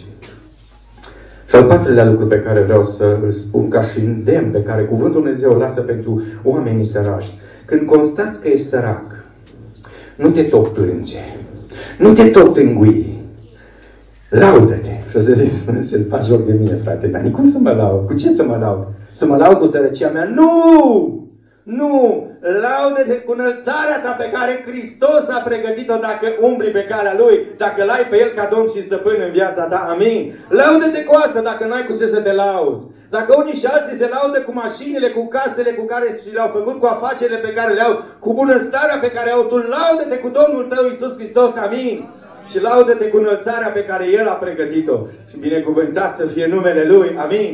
Și al 4-lea lucru pe care vreau să îl spun ca și îndemn pe care cuvântul Dumnezeu îl lasă pentru oamenii săraci. Când constați că ești sărac, nu te tot plânge. Nu te tot îngui. Laudă-te. Și o să zici, ce-ți faci joc de mine, frate? Dar cum să mă laud? Cu ce să mă laud? Să mă laud cu sărăcia mea? Nu! Nu! Laudă-te cu înălțarea ta pe care Hristos a pregătit-o dacă umbli pe calea Lui, dacă l-ai pe El ca Domn și Stăpân în viața ta. Amin? Laudă-te cu asta dacă n-ai cu ce să te lauzi. Dacă unii și alții se laudă cu mașinile, cu casele cu care și le-au făcut, cu afacerile pe care le-au, cu bunăstarea pe care au, tu laudă-te cu Domnul tău Iisus Hristos. Amin? Și laudă-te cu înălțarea pe care El a pregătit-o. Și binecuvântat să fie numele Lui. Amin?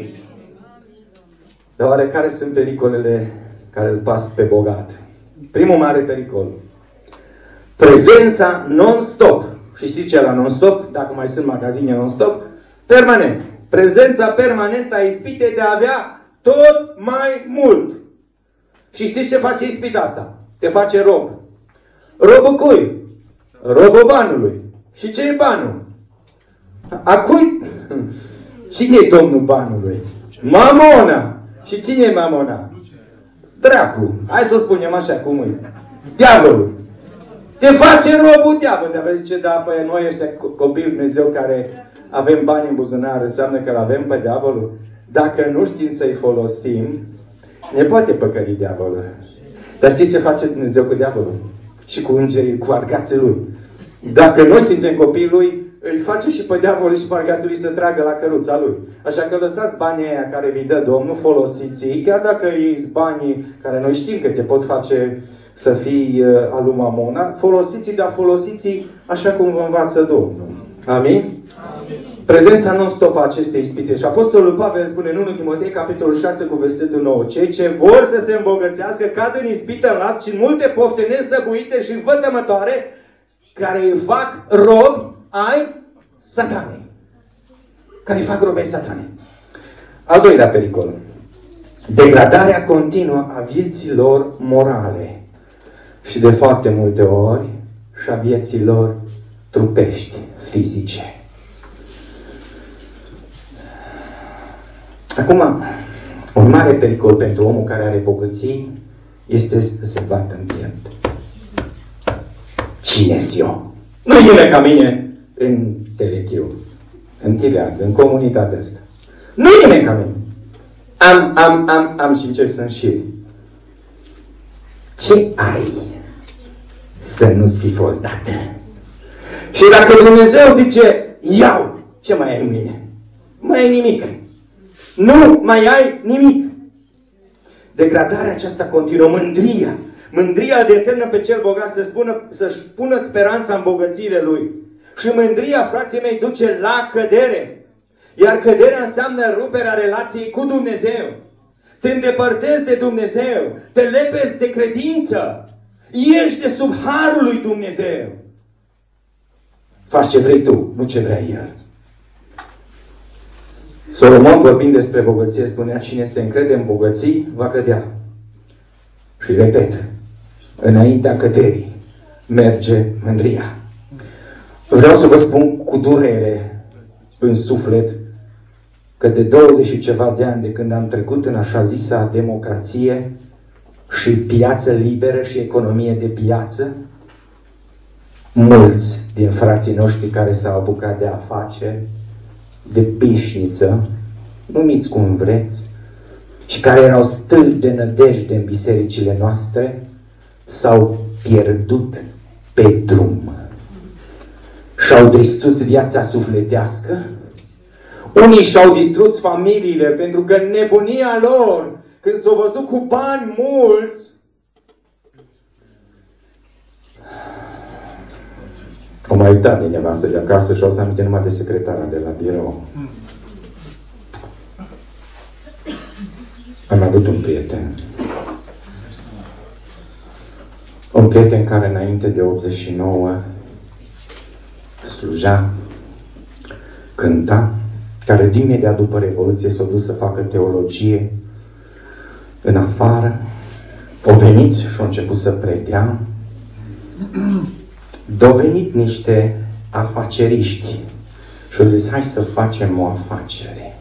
Dar oare care sunt pericolele care îl pas pe bogat? Primul mare pericol. Prezența non-stop. Și știți ce la non-stop? Dacă mai sunt magazine non-stop? Permanent. Prezența permanentă a ispitei de a avea tot mai mult. Și știți ce face ispita asta? Te face rob. Robul cui? Robul banului. Și ce e banul? A cui? Cine e domnul banului? Mamona. Și cine e Mamona? Dracu. Hai să o spunem așa cum e. Diavolul. Te face robul diavolului. Zice, da, păi noi ăștia copii Dumnezeu care avem bani în buzunar, înseamnă că l-avem pe diavolul. Dacă nu știm să-i folosim, ne poate păcăli diavolul. Dar știți ce face Dumnezeu cu diavolul? și cu îngerii, cu argații lui. Dacă noi suntem copiii lui, îl face și pe diavolul și pe argații lui să tragă la căruța lui. Așa că lăsați banii aia care vi dă Domnul, folosiți-i, chiar dacă iei banii care noi știm că te pot face să fii al lui Mamona, folosiți-i, dar folosiți-i așa cum vă învață Domnul. Amin? Prezența non-stop a acestei ispite. Și Apostolul Pavel spune în 1 Timotei, capitolul 6, cu versetul 9, cei ce vor să se îmbogățească cad în ispită, în laț și în multe pofte nesăbuite și vătămătoare, care îi fac robi ai Satanei. Care îi fac robi ai Satanei. Al doilea pericol. Degradarea continuă a vieții lor morale. Și de foarte multe ori și a vieții lor trupești, fizice. Acum, un mare pericol pentru omul care are bogății este să se bată în piept. Cine-s eu? Nu e nimeni ca mine în Telechiu, în Tireag, în comunitatea asta. Nu e nimeni ca mine. Am și încerc să înșiri. Ce ai să nu-ți fi fost dată? Și dacă Dumnezeu zice, iau, ce mai ai în mine? Mai ai nimic. Nu mai ai nimic. Degradarea aceasta continuă, mândria. Mândria de eternă pe cel bogat să-și pună speranța în bogățiile lui. Și mândria, frații mei, duce la cădere. Iar căderea înseamnă ruperea relației cu Dumnezeu. Te îndepărtezi de Dumnezeu. Te lepezi de credință. Ești de sub harul lui Dumnezeu. Faci ce vrei tu, nu ce vrea El. Solomon, vorbind despre bogăție, spunea, cine se încrede în bogății, va cădea. Și repet, înaintea căderii merge mândria. Vreau să vă spun cu durere în suflet că de 20 și ceva de ani de când am trecut în așa zisa democrație și piață liberă și economie de piață, mulți din frații noștri care s-au apucat de afaceri, de pișniță, numiți cum vreți, și care erau stâlpi de nădejde în bisericile noastre, s-au pierdut pe drum. Și-au distrus viața sufletească. Unii și-au distrus familiile pentru că nebunia lor, când s-au văzut cu bani mulți, o mai uitat de nevastă de acasă și o să aminte numai de secretara de la birou. Am avut un prieten. Un prieten care înainte de 89 sluja, cânta, care imediat după Revoluție s-a dus să facă teologie în afară. Au venit și au început să predea. Au venit niște afaceriști și au zis, hai să facem o afacere.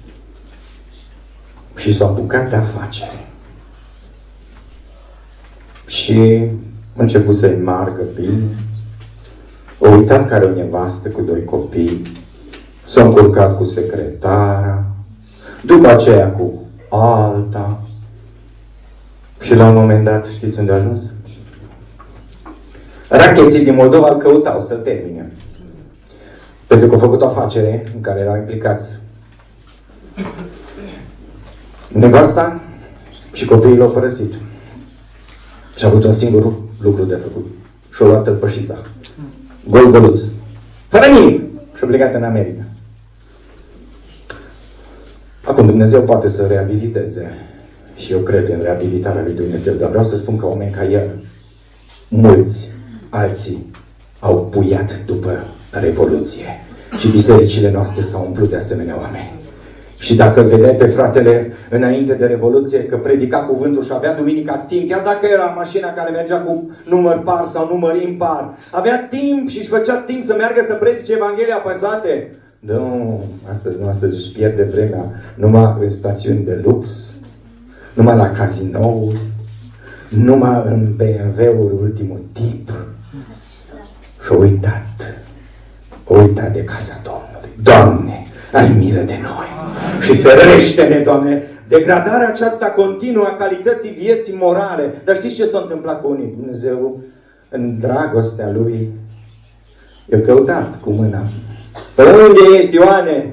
Și s-au apucat de afacere. Și a început să-i margă bine. Au uitat că are o nevastă cu 2 copii. S-a încurcat cu secretara. După aceea cu alta. Și la un moment dat, știți unde a ajuns? Racheții din Moldova îl căutau să termine. Pentru că au făcut o afacere în care erau implicați nevasta și copiii l-au părăsit. Și a avut un singur lucru de făcut. Și-a luat tălpășița. Gol-goluț. Fără nimic. Și-a plecat în America. Acum Dumnezeu poate să reabiliteze. Și eu cred în reabilitarea lui Dumnezeu. Dar vreau să spun că oameni ca el, mulți alții au puiat după Revoluție. Și bisericile noastre s-au umplut de asemenea oameni. Și dacă îl vedeai pe fratele înainte de Revoluție că predica cuvântul și avea duminica timp, chiar dacă era mașina care mergea cu număr par sau număr impar, avea timp și își făcea timp să meargă să predice Evanghelia păsate. Nu, astăzi își pierde vremea numai în stațiuni de lux, numai la cazinouri, numai în BMW-uri ultimul tip. Și-a uitat de casa Domnului. Doamne, ai milă de noi. Și ferește-ne, Doamne, degradarea aceasta continuă a calității vieții morale. Dar știți ce s-a întâmplat cu unii? Dumnezeu în dragostea lui, i-a căutat cu mâna. Pe unde ești, Ioane?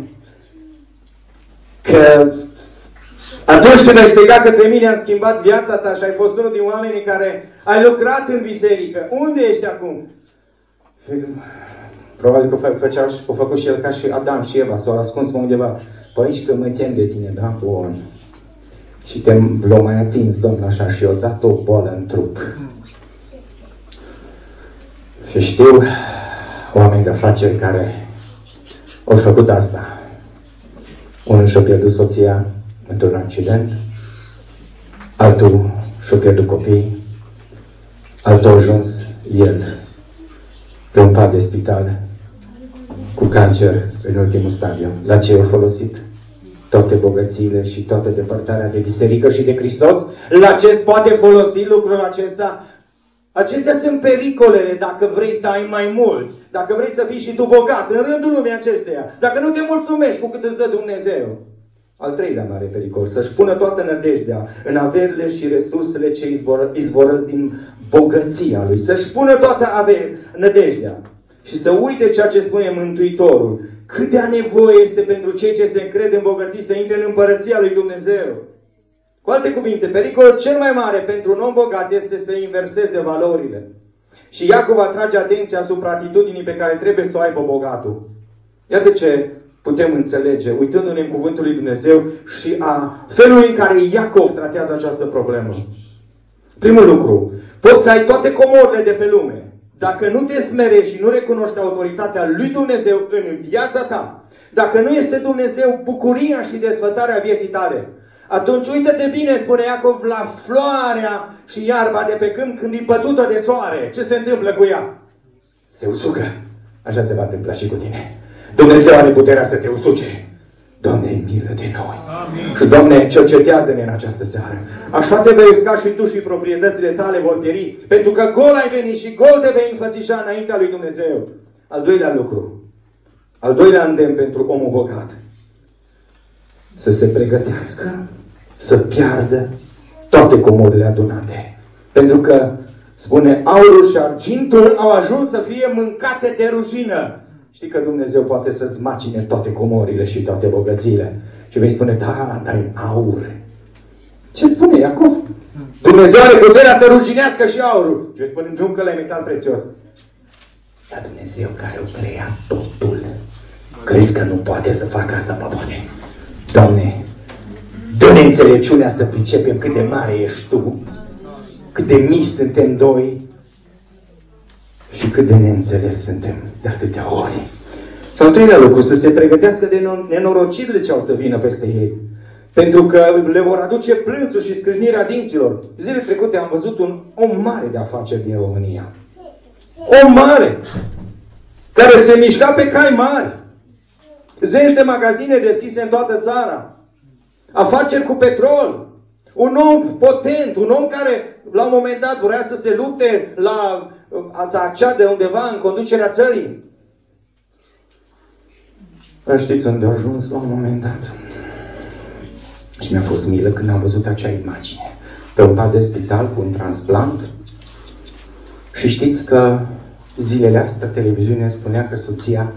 Că atunci când ai strigat către mine, am schimbat viața ta și ai fost unul din oamenii care ai lucrat în biserică. Unde ești acum? Probabil că a făcut și el ca și Adam și Eva, s-au ascuns pe undeva. Păi și că mă tem de tine, da? Bun. Și l-a mai atins, Domnul, așa, și i-a dat o boală în trup. Și știu oameni de afaceri care au făcut asta. Unul și-a pierdut soția într-un accident, altul și-a pierdut copiii, altul a ajuns el pe un pat de spital cu cancer în ultimul stadiu. La ce a folosit? Toate bogățiile și toată depărtarea de biserică și de Hristos? La ce poate folosi lucrul acesta? Acestea sunt pericolele dacă vrei să ai mai mult. Dacă vrei să fii și tu bogat în rândul lumii acesteia. Dacă nu te mulțumești cu cât îți dă Dumnezeu. Al treilea mare pericol. Să-și pună toată nădejdea în averile și resursele ce izvorăsc din bogăția lui. Să-și pună toată nădejdea. Și să uite ceea ce spune Mântuitorul. Cât de nevoie este pentru cei ce se încred în bogății să intre în împărăția lui Dumnezeu. Cu alte cuvinte, pericolul cel mai mare pentru un om bogat este să inverseze valorile. Și Iacov atrage atenția asupra atitudinii pe care trebuie să o aibă bogatul. Iată ce putem înțelege, uitându-ne în Cuvântul lui Dumnezeu și a felului în care Iacov tratează această problemă. Primul lucru, poți să ai toate comorile de pe lume. Dacă nu te smerești și nu recunoști autoritatea lui Dumnezeu în viața ta, dacă nu este Dumnezeu bucuria și desfătarea vieții tale, atunci uită-te bine, spune Iacov, la floarea și iarba de pe câmp când e bătută de soare. Ce se întâmplă cu ea? Se usucă. Așa se va întâmpla și cu tine. Dumnezeu are puterea să te usuce. Doamne, milă de noi. Amin. Și Doamne, cercetează-ne în această seară. Așa te vei usca și tu și proprietățile tale vor pieri. Pentru că gol ai venit și gol te vei înfățișa înaintea lui Dumnezeu. Al doilea lucru. Al doilea îndemn pentru omul bogat. Să se pregătească să piardă toate comorile adunate. Pentru că, spune, aurul și argintul au ajuns să fie mâncate de rușină. Știi că Dumnezeu poate să-ți macine toate comorile și toate bogățiile. Și vei spune, da, dar e aur. Ce spune Iacov? Dumnezeu are puterea să ruginească și aurul. Și vei spune, nu că l-ai metal prețios. Dar Dumnezeu care o crea totul. Crezi că nu poate să facă asta, mă poate? Doamne, dă-ne înțelepciunea să pricepem cât de mare ești Tu, cât de mici suntem doi și cât de neînțelepți suntem de atâtea ori. Și al treilea lucru, să se pregătească de nenorocirile ce au să vină peste ei. Pentru că le vor aduce plânsul și scrâșnirea dinților. Zilele trecute am văzut un om mare de afaceri din România. Om mare! Care se mișca pe cai mari. Zeci de magazine deschise în toată țara. Afaceri cu petrol. Un om potent, un om care la un moment dat vrea să se lupte să acceadă undeva în conducerea țării. Știți unde a ajuns la un moment dat? Și mi-a fost milă când am văzut acea imagine. Pe un pat de spital cu un transplant. Și știți că zilele astea televiziunea spunea că soția,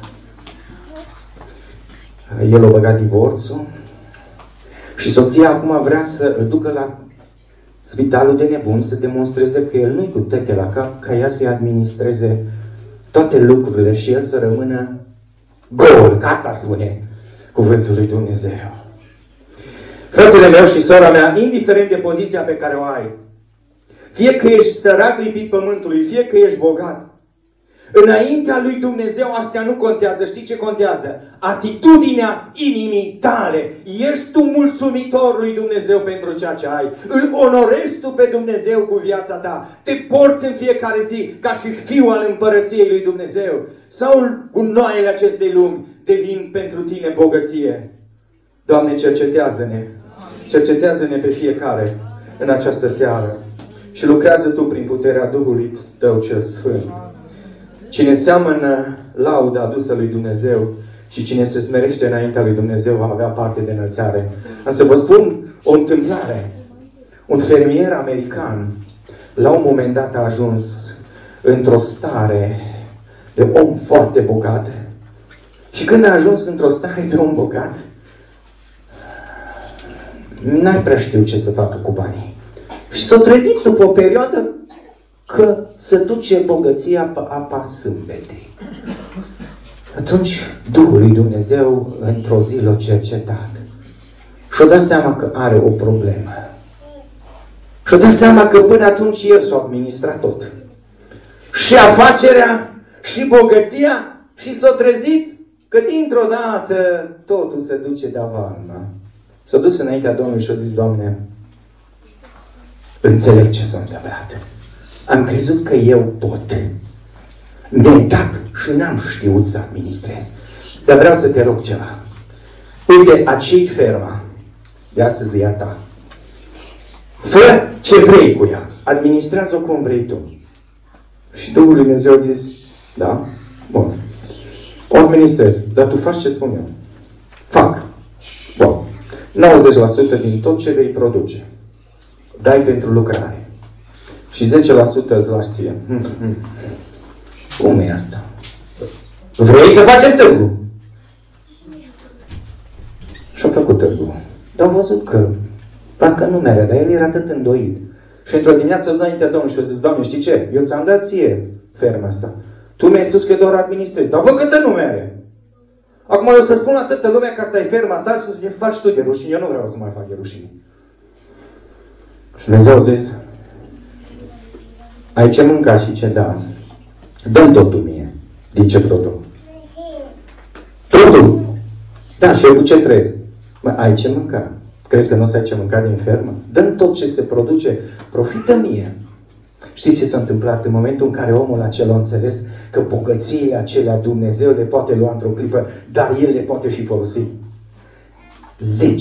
el a băgat divorțul și soția acum vrea să îl ducă la spitalul de nebun să demonstreze că el nu-i cu tete la cap, ca ea să-i administreze toate lucrurile și el să rămână gol, că asta spune cuvântul lui Dumnezeu. Fratele meu și sora mea, indiferent de poziția pe care o ai, fie că ești sărac lipit pământului, fie că ești bogat, înaintea lui Dumnezeu astea nu contează. Știi ce contează? Atitudinea inimii tale. Ești tu mulțumitor lui Dumnezeu pentru ceea ce ai. Îl onorezi tu pe Dumnezeu cu viața ta. Te porți în fiecare zi ca și fiul al împărăției lui Dumnezeu. Sau gunoaiele acestei lumi devin pentru tine bogăție. Doamne, cercetează-ne. Cercetează-ne pe fiecare în această seară. Și lucrează tu prin puterea Duhului Tău cel Sfânt. Cine seamănă lauda adusă lui Dumnezeu și cine se smerește înaintea lui Dumnezeu va avea parte de înălțare. Am să vă spun o întâmplare. Un fermier american la un moment dat a ajuns într-o stare de om foarte bogat. Și când a ajuns într-o stare de om bogat, n-ar prea știu ce să facă cu banii. Și s-a trezit după o perioadă că se duce bogăția pe apa sâmbetei. Atunci Duhul lui Dumnezeu într-o zi l-a cercetat. Și-a dat seama că are o problemă. Și-a dat seama că până atunci el s-a administrat tot. Și afacerea, și bogăția, și s-a trezit că dintr-o dată totul se duce de avalma. S-a dus înaintea Domnului și a zis: Doamne, înțeleg ce s-a întâmplat. Am crezut că eu pot. Mi-ai dat și n-am știut să administrez. Dar vreau să te rog ceva. Uite, acei ferma de astăzi e a ta. Fă ce vrei cu ea. Administrează-o cum vrei tu. Și Duhul lui Dumnezeu a zis: da, bun. O administrez, dar tu faci ce spun eu. Fac. Bun. 90% din tot ce vei produce dai pentru lucrare. Și 10% îți lași ție. Cum e asta? Vrei să facem târgu? Și-a făcut târgu. Dar au văzut că parcă nu mere, dar el era atât îndoit. Și într-o dimineață înaintea Domnului și a zis: Doamne, știi ce? Eu ți-am dat ție ferma asta. Tu mi-ai spus că doar administrezi. Dar vă câtă nu mere. Acum eu să spun la toată lumea că asta e ferma ta și să-ți faci tu de rușine. Eu nu vreau să mai fac de rușine. Și Dumnezeu a zis: ai ce mânca și ce da. Dă-mi totul mie. Din ce produc? Totul. Da, și eu cu ce trăiesc? Mă, ai ce mânca? Crezi că nu o să ai ce mânca din fermă? Dă-mi tot ce se produce. Profită mie. Știți ce s-a întâmplat? În momentul în care omul acela a înțeles că bogățiile acelea Dumnezeu le poate lua într-o clipă, dar El le poate și folosi. 10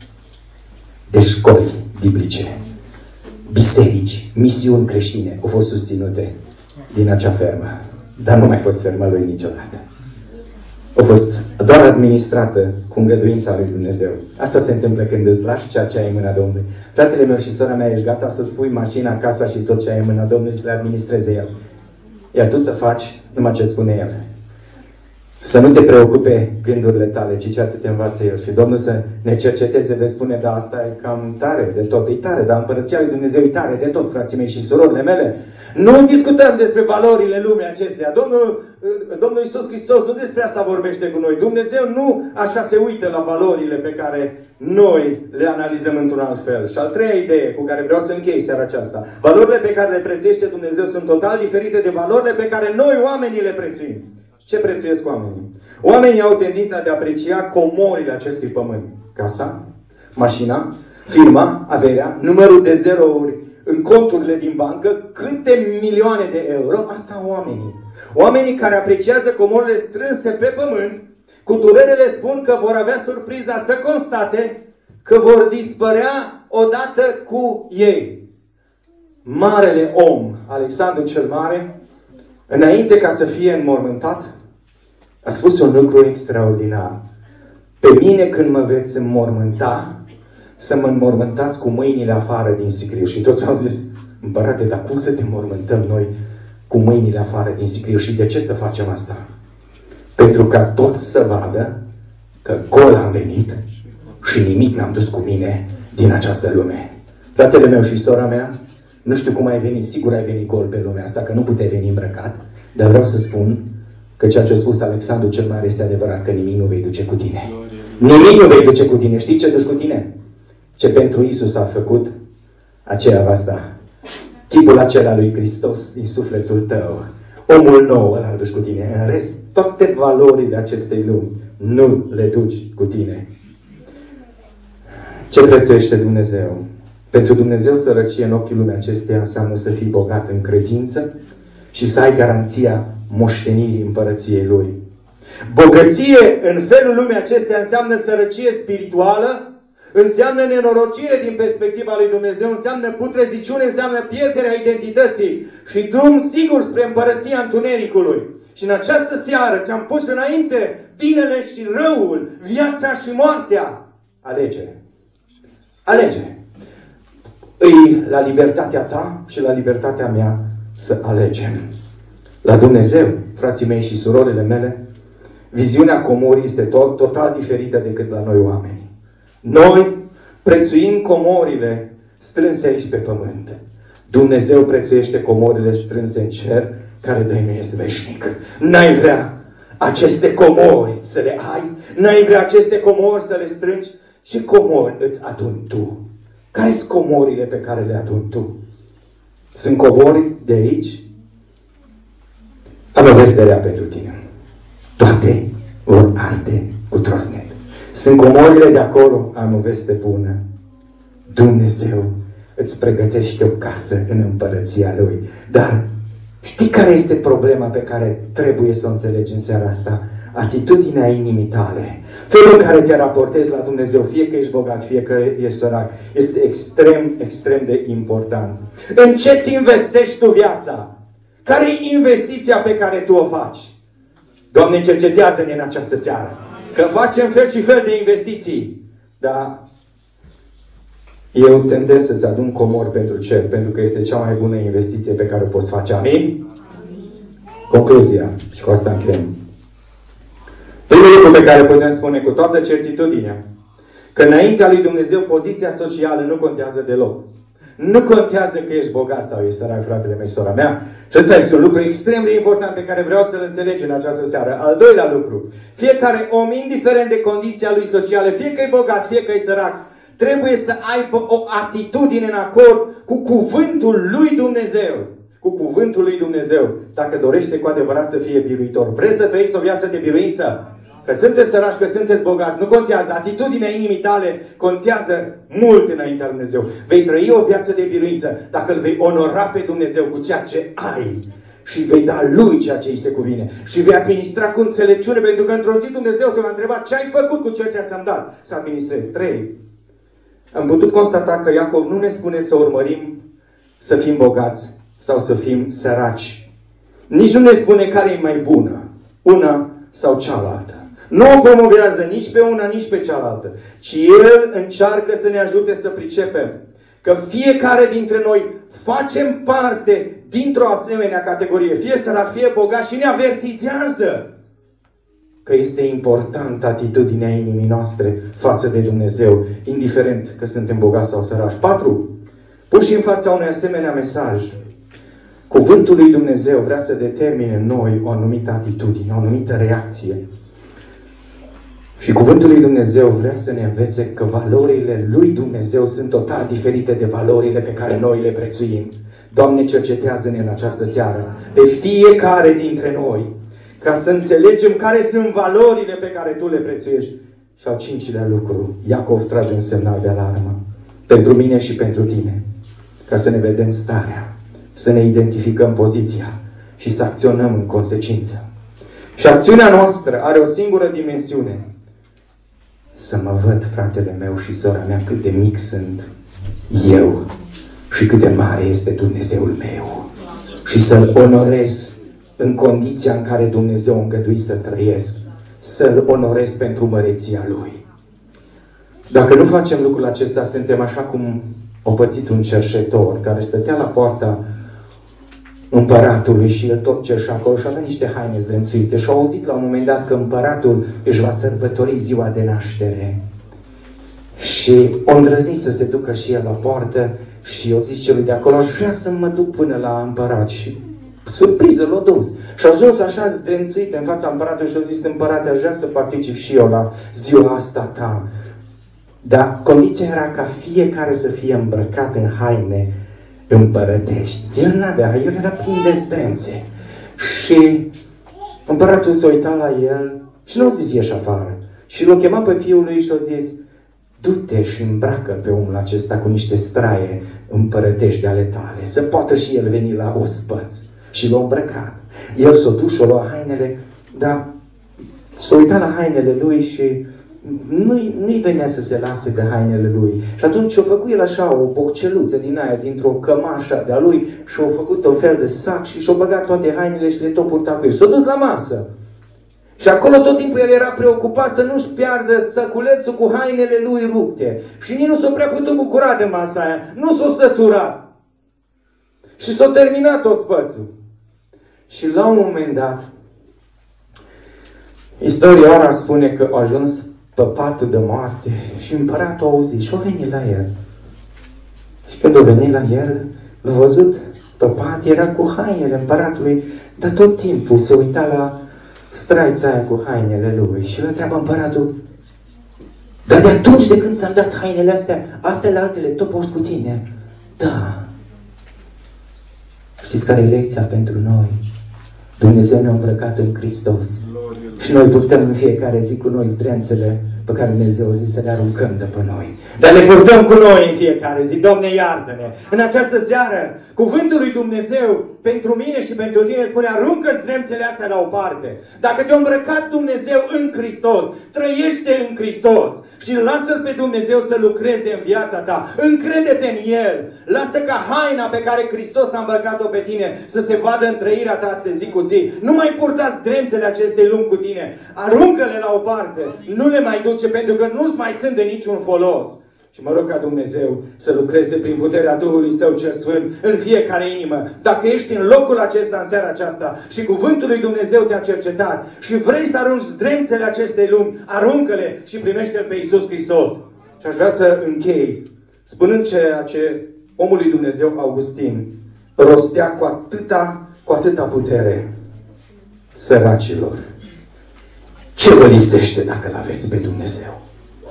de școli biblice, biserici, misiuni creștine au fost susținute din acea fermă. Dar nu mai fost ferma lui niciodată. A fost doar administrată cu îngăduința lui Dumnezeu. Asta se întâmplă când îți lași ceea ce ai în mâna Domnului. Fratele meu și sora mea, ești gata să-ți pui mașina, casa și tot ce ai în mâna Domnului să le administreze El. Iar tu să faci numai ce spune El. Să nu te preocupe gândurile tale, ci ce atât te învață El. Și Domnul să ne cerceteze, vei spune: da, asta e cam tare de tot. E tare, dar împărăția lui Dumnezeu e tare de tot, frații mei și surorile mele. Nu discutăm despre valorile lumii acesteia. Domnul Iisus Hristos nu despre asta vorbește cu noi. Dumnezeu nu așa se uită la valorile pe care noi le analizăm într-un alt fel. Și al treia idee cu care vreau să închei seara aceasta. Valorile pe care le prețuiește Dumnezeu sunt total diferite de valorile pe care noi oamenii le prețuim. Ce prețuiesc oamenii? Oamenii au tendința de a aprecia comorile acestui pământ. Casa, mașina, firma, averea, numărul de zerouri în conturile din bancă, câte milioane de euro, asta au oamenii. Oamenii care apreciază comorile strânse pe pământ, cu durere le spun că vor avea surpriza să constate că vor dispărea odată cu ei. Marele om, Alexandru cel Mare, înainte ca să fie înmormântat, a spus un lucru extraordinar. Pe mine când mă veți înmormânta, să mă înmormântați cu mâinile afară din sicriu. Și toți au zis: împărate, dar cum să te înmormântăm noi cu mâinile afară din sicriu? Și de ce să facem asta? Pentru ca toți să vadă că gol am venit și nimic n-am dus cu mine din această lume. Fratele meu și sora mea, nu știu cum ai venit, sigur ai venit gol pe lumea asta, că nu puteai veni îmbrăcat, dar vreau să spun că ceea ce a spus Alexandru cel Mare este adevărat, că nimic nu vei duce cu tine. Nimic nu vei duce cu tine. Știi ce duci cu tine? Ce pentru Iisus a făcut, aceea va sta. Chipul acela lui Hristos din sufletul tău. Omul nou ăla îl duci cu tine. În rest, toate valorile acestei lumi nu le duci cu tine. Ce prețuiește Dumnezeu? Pentru Dumnezeu sărăcie în ochii lumii acesteia înseamnă să fii bogat în credință și să ai garanția moștenirii împărăției Lui. Bogăție în felul lumii acesteia înseamnă sărăcie spirituală, înseamnă nenorocire din perspectiva lui Dumnezeu, înseamnă putreziciune, înseamnă pierderea identității și drum sigur spre împărăția întunericului. Și în această seară ți-am pus înainte binele și răul, viața și moartea. Alege. Alege. Îi la libertatea ta și la libertatea mea să alegem. La Dumnezeu, frații mei și surorile mele, viziunea comorii este total diferită decât la noi oameni. Noi prețuim comorile strânse aici pe pământ. Dumnezeu prețuiește comorile strânse în cer, care dăinuiesc veșnic. N-ai vrea aceste comori să le ai? N-ai vrea aceste comori să le strângi? Ce comori îți aduni tu? Care sunt comorile pe care le aduni tu? Sunt comori de aici? Am o veste rea pentru tine. Toate vor arde cu trosnet. Sunt comorile de acolo. Am o veste bună. Dumnezeu îți pregătește o casă în împărăția Lui. Dar știi care este problema pe care trebuie să o înțelegi în seara asta? Atitudinea inimii tale. Felul în care te raportezi la Dumnezeu, fie că ești bogat, fie că ești sărac, este extrem, extrem de important. În ce ți investești tu viața? Care e investiția pe care tu o faci? Doamne, cercetează-ne în această seară. Că facem fel și fel de investiții. Dar eu tendez să-ți adun comori pentru cer, pentru că este cea mai bună investiție pe care o poți face. Amin? Concluzia. Și cu asta încheiem. Primul lucru pe care putem spune cu toată certitudinea, că înaintea lui Dumnezeu poziția socială nu contează deloc. Nu contează că ești bogat sau ești sărac, fratele meu și sora mea. Și ăsta este un lucru extrem de important pe care vreau să-l înțelegi în această seară. Al doilea lucru. Fiecare om, indiferent de condiția lui socială, fie că e bogat, fie că e sărac, trebuie să aibă o atitudine în acord cu cuvântul lui Dumnezeu. Cu cuvântul lui Dumnezeu. Dacă dorește cu adevărat să fie biruitor. Vreți să trăiți o viață de biruință? Că sunteți sărași, că sunteți bogați, nu contează. Atitudinea inimii tale contează mult înaintea lui Dumnezeu. Vei trăi o viață de biruință dacă îl vei onora pe Dumnezeu cu ceea ce ai. Și vei da Lui ceea ce îi se cuvine. Și vei administra cu înțelepciune, pentru că într-o zi Dumnezeu te va întreba ce ai făcut cu ceea ce ți-am dat să administrezi. 3. Am putut constata că Iacov nu ne spune să urmărim să fim bogați sau să fim săraci. Nici nu ne spune care e mai bună, una sau cealaltă. Nu o promovează nici pe una, nici pe cealaltă. Ci El încearcă să ne ajute să pricepem că fiecare dintre noi facem parte dintr-o asemenea categorie. Fie sărac, fie bogat, și ne avertizează că este importantă atitudinea inimii noastre față de Dumnezeu, indiferent că suntem bogați sau săraci. 4. Puși în fața unui asemenea mesaj, cuvântul lui Dumnezeu vrea să determine în noi o anumită atitudine, o anumită reacție. Și cuvântul lui Dumnezeu vrea să ne învețe că valorile lui Dumnezeu sunt total diferite de valorile pe care noi le prețuim. Doamne, cercetează-ne în această seară pe fiecare dintre noi, ca să înțelegem care sunt valorile pe care Tu le prețuiești. Și al 5-lea lucru, Iacov trage un semnal de alarmă pentru mine și pentru tine, ca să ne vedem starea, să ne identificăm poziția și să acționăm în consecință. Și acțiunea noastră are o singură dimensiune: să mă văd, fratele meu și sora mea, cât de mic sunt eu și cât de mare este Dumnezeul meu. Și să-L onorez în condiția în care Dumnezeu a îngăduit să trăiesc. Să-L onorez pentru măreția Lui. Dacă nu facem lucrul acesta, suntem așa cum a pățit un cerșetor care stătea la poarta împăratului și el tot cerșea acolo și avea niște haine zdrențuite. Și a auzit la un moment dat că împăratul își va sărbători ziua de naștere. Și a îndrăznit să se ducă și el la poartă și eu zis celui de acolo: aș vrea să mă duc până la împărat. Și surpriză l-a dus. Și a ajuns așa zdrențuit în fața împăratului și a zis: împărate, aș vrea să particip și eu la ziua asta ta. Dar condiția era ca fiecare să fie îmbrăcat în haine împărătești. El n-avea, el era plin de zdrențe. Și împăratul s-a uitat la el și nu a zis: ieși afară. Și l-a chemat pe fiul lui și a zis: du-te și îmbracă pe omul acesta cu niște straie împărătești de ale tale, să poată și el veni la ospăț. Și l-a îmbrăcat. El s-a dus și a luat hainele, dar s-a uitat la hainele lui și nu-i venea să se lase de hainele lui. Și atunci a făcut el așa o bocceluță din aia, dintr-o cămașă de-a lui și a făcut un fel de sac și și-a băgat toate hainele și le tot purta cu el. S-a dus la masă. Și acolo tot timpul el era preocupat să nu-și piardă săculețul cu hainele lui rupte. Și nici nu s-a prea putut bucura de masa aia. Nu s-a săturat. Și s-a terminat ospățul. Și la un moment dat, istorioara spune că a ajuns pe patul de moarte și împăratul a auzit și a venit la el. Și când a venit la el, l-a văzut pe pat, era cu hainele împăratului, dar tot timpul se uita la straița aia cu hainele lui și îl întreabă împăratul: dar de atunci de când ți-am dat hainele astea, astea altele, tot porți cu tine? Da. Știți care e lecția pentru noi? Dumnezeu ne-a îmbrăcat în Hristos. Și noi purtăm în fiecare zi cu noi zdrențele pe care Dumnezeu a zis să le aruncăm de pe noi. Dar le purtăm cu noi în fiecare zi. Doamne, iartă-ne! În această seară, cuvântul lui Dumnezeu pentru mine și pentru tine spune: aruncă zdrențele astea la o parte. Dacă te-a îmbrăcat Dumnezeu în Hristos, trăiește în Hristos și lasă-L pe Dumnezeu să lucreze în viața ta. Încrede-te în El. Lasă ca haina pe care Hristos a îmbrăcat-o pe tine să se vadă în trăirea ta de zi cu zi. Nu mai purta zdrențele acestei lumi cu tine. Aruncă-le la o parte. Nu le mai duce, pentru că nu-ți mai sunt de niciun folos. Și mă rog ca Dumnezeu să lucreze prin puterea Duhului Său cel Sfânt în fiecare inimă. Dacă ești în locul acesta, în seara aceasta, și cuvântul lui Dumnezeu te-a cercetat și vrei să arunci zdrențele acestei lumi, aruncă-le și primește-L pe Iisus Hristos. Și aș vrea să închei spunând ceea ce omul lui Dumnezeu Augustin rostea cu atâta putere: săracilor, ce vă lipsește dacă l-aveți pe Dumnezeu?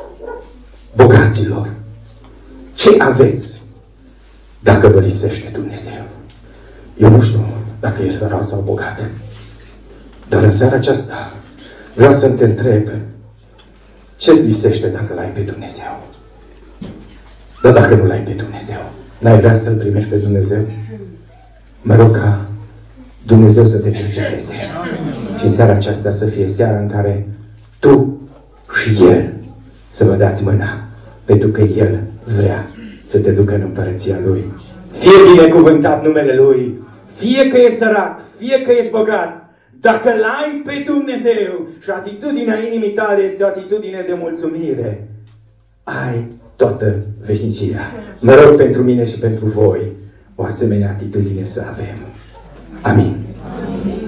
Bogaților, ce aveți dacă vă lipsește Dumnezeu? Eu nu știu dacă e sărac sau bogat, dar în seara aceasta vreau să te întreb: ce-ți lipsește dacă l-ai pe Dumnezeu? Dar dacă nu l-ai pe Dumnezeu, n-ai vrea să-L primești pe Dumnezeu? Mă rog ca Dumnezeu să te cerceteze și în seara aceasta să fie seara în care tu și El să vă dați mâna, pentru că El vrea să te ducă în împărăția Lui. Fie binecuvântat numele Lui, fie că ești sărac, fie că ești bogat, dacă l-ai pe Dumnezeu și atitudinea inimii tale este o atitudine de mulțumire, ai toată veșnicia. Mă rog pentru mine și pentru voi o asemenea atitudine să avem. Amin. Amin.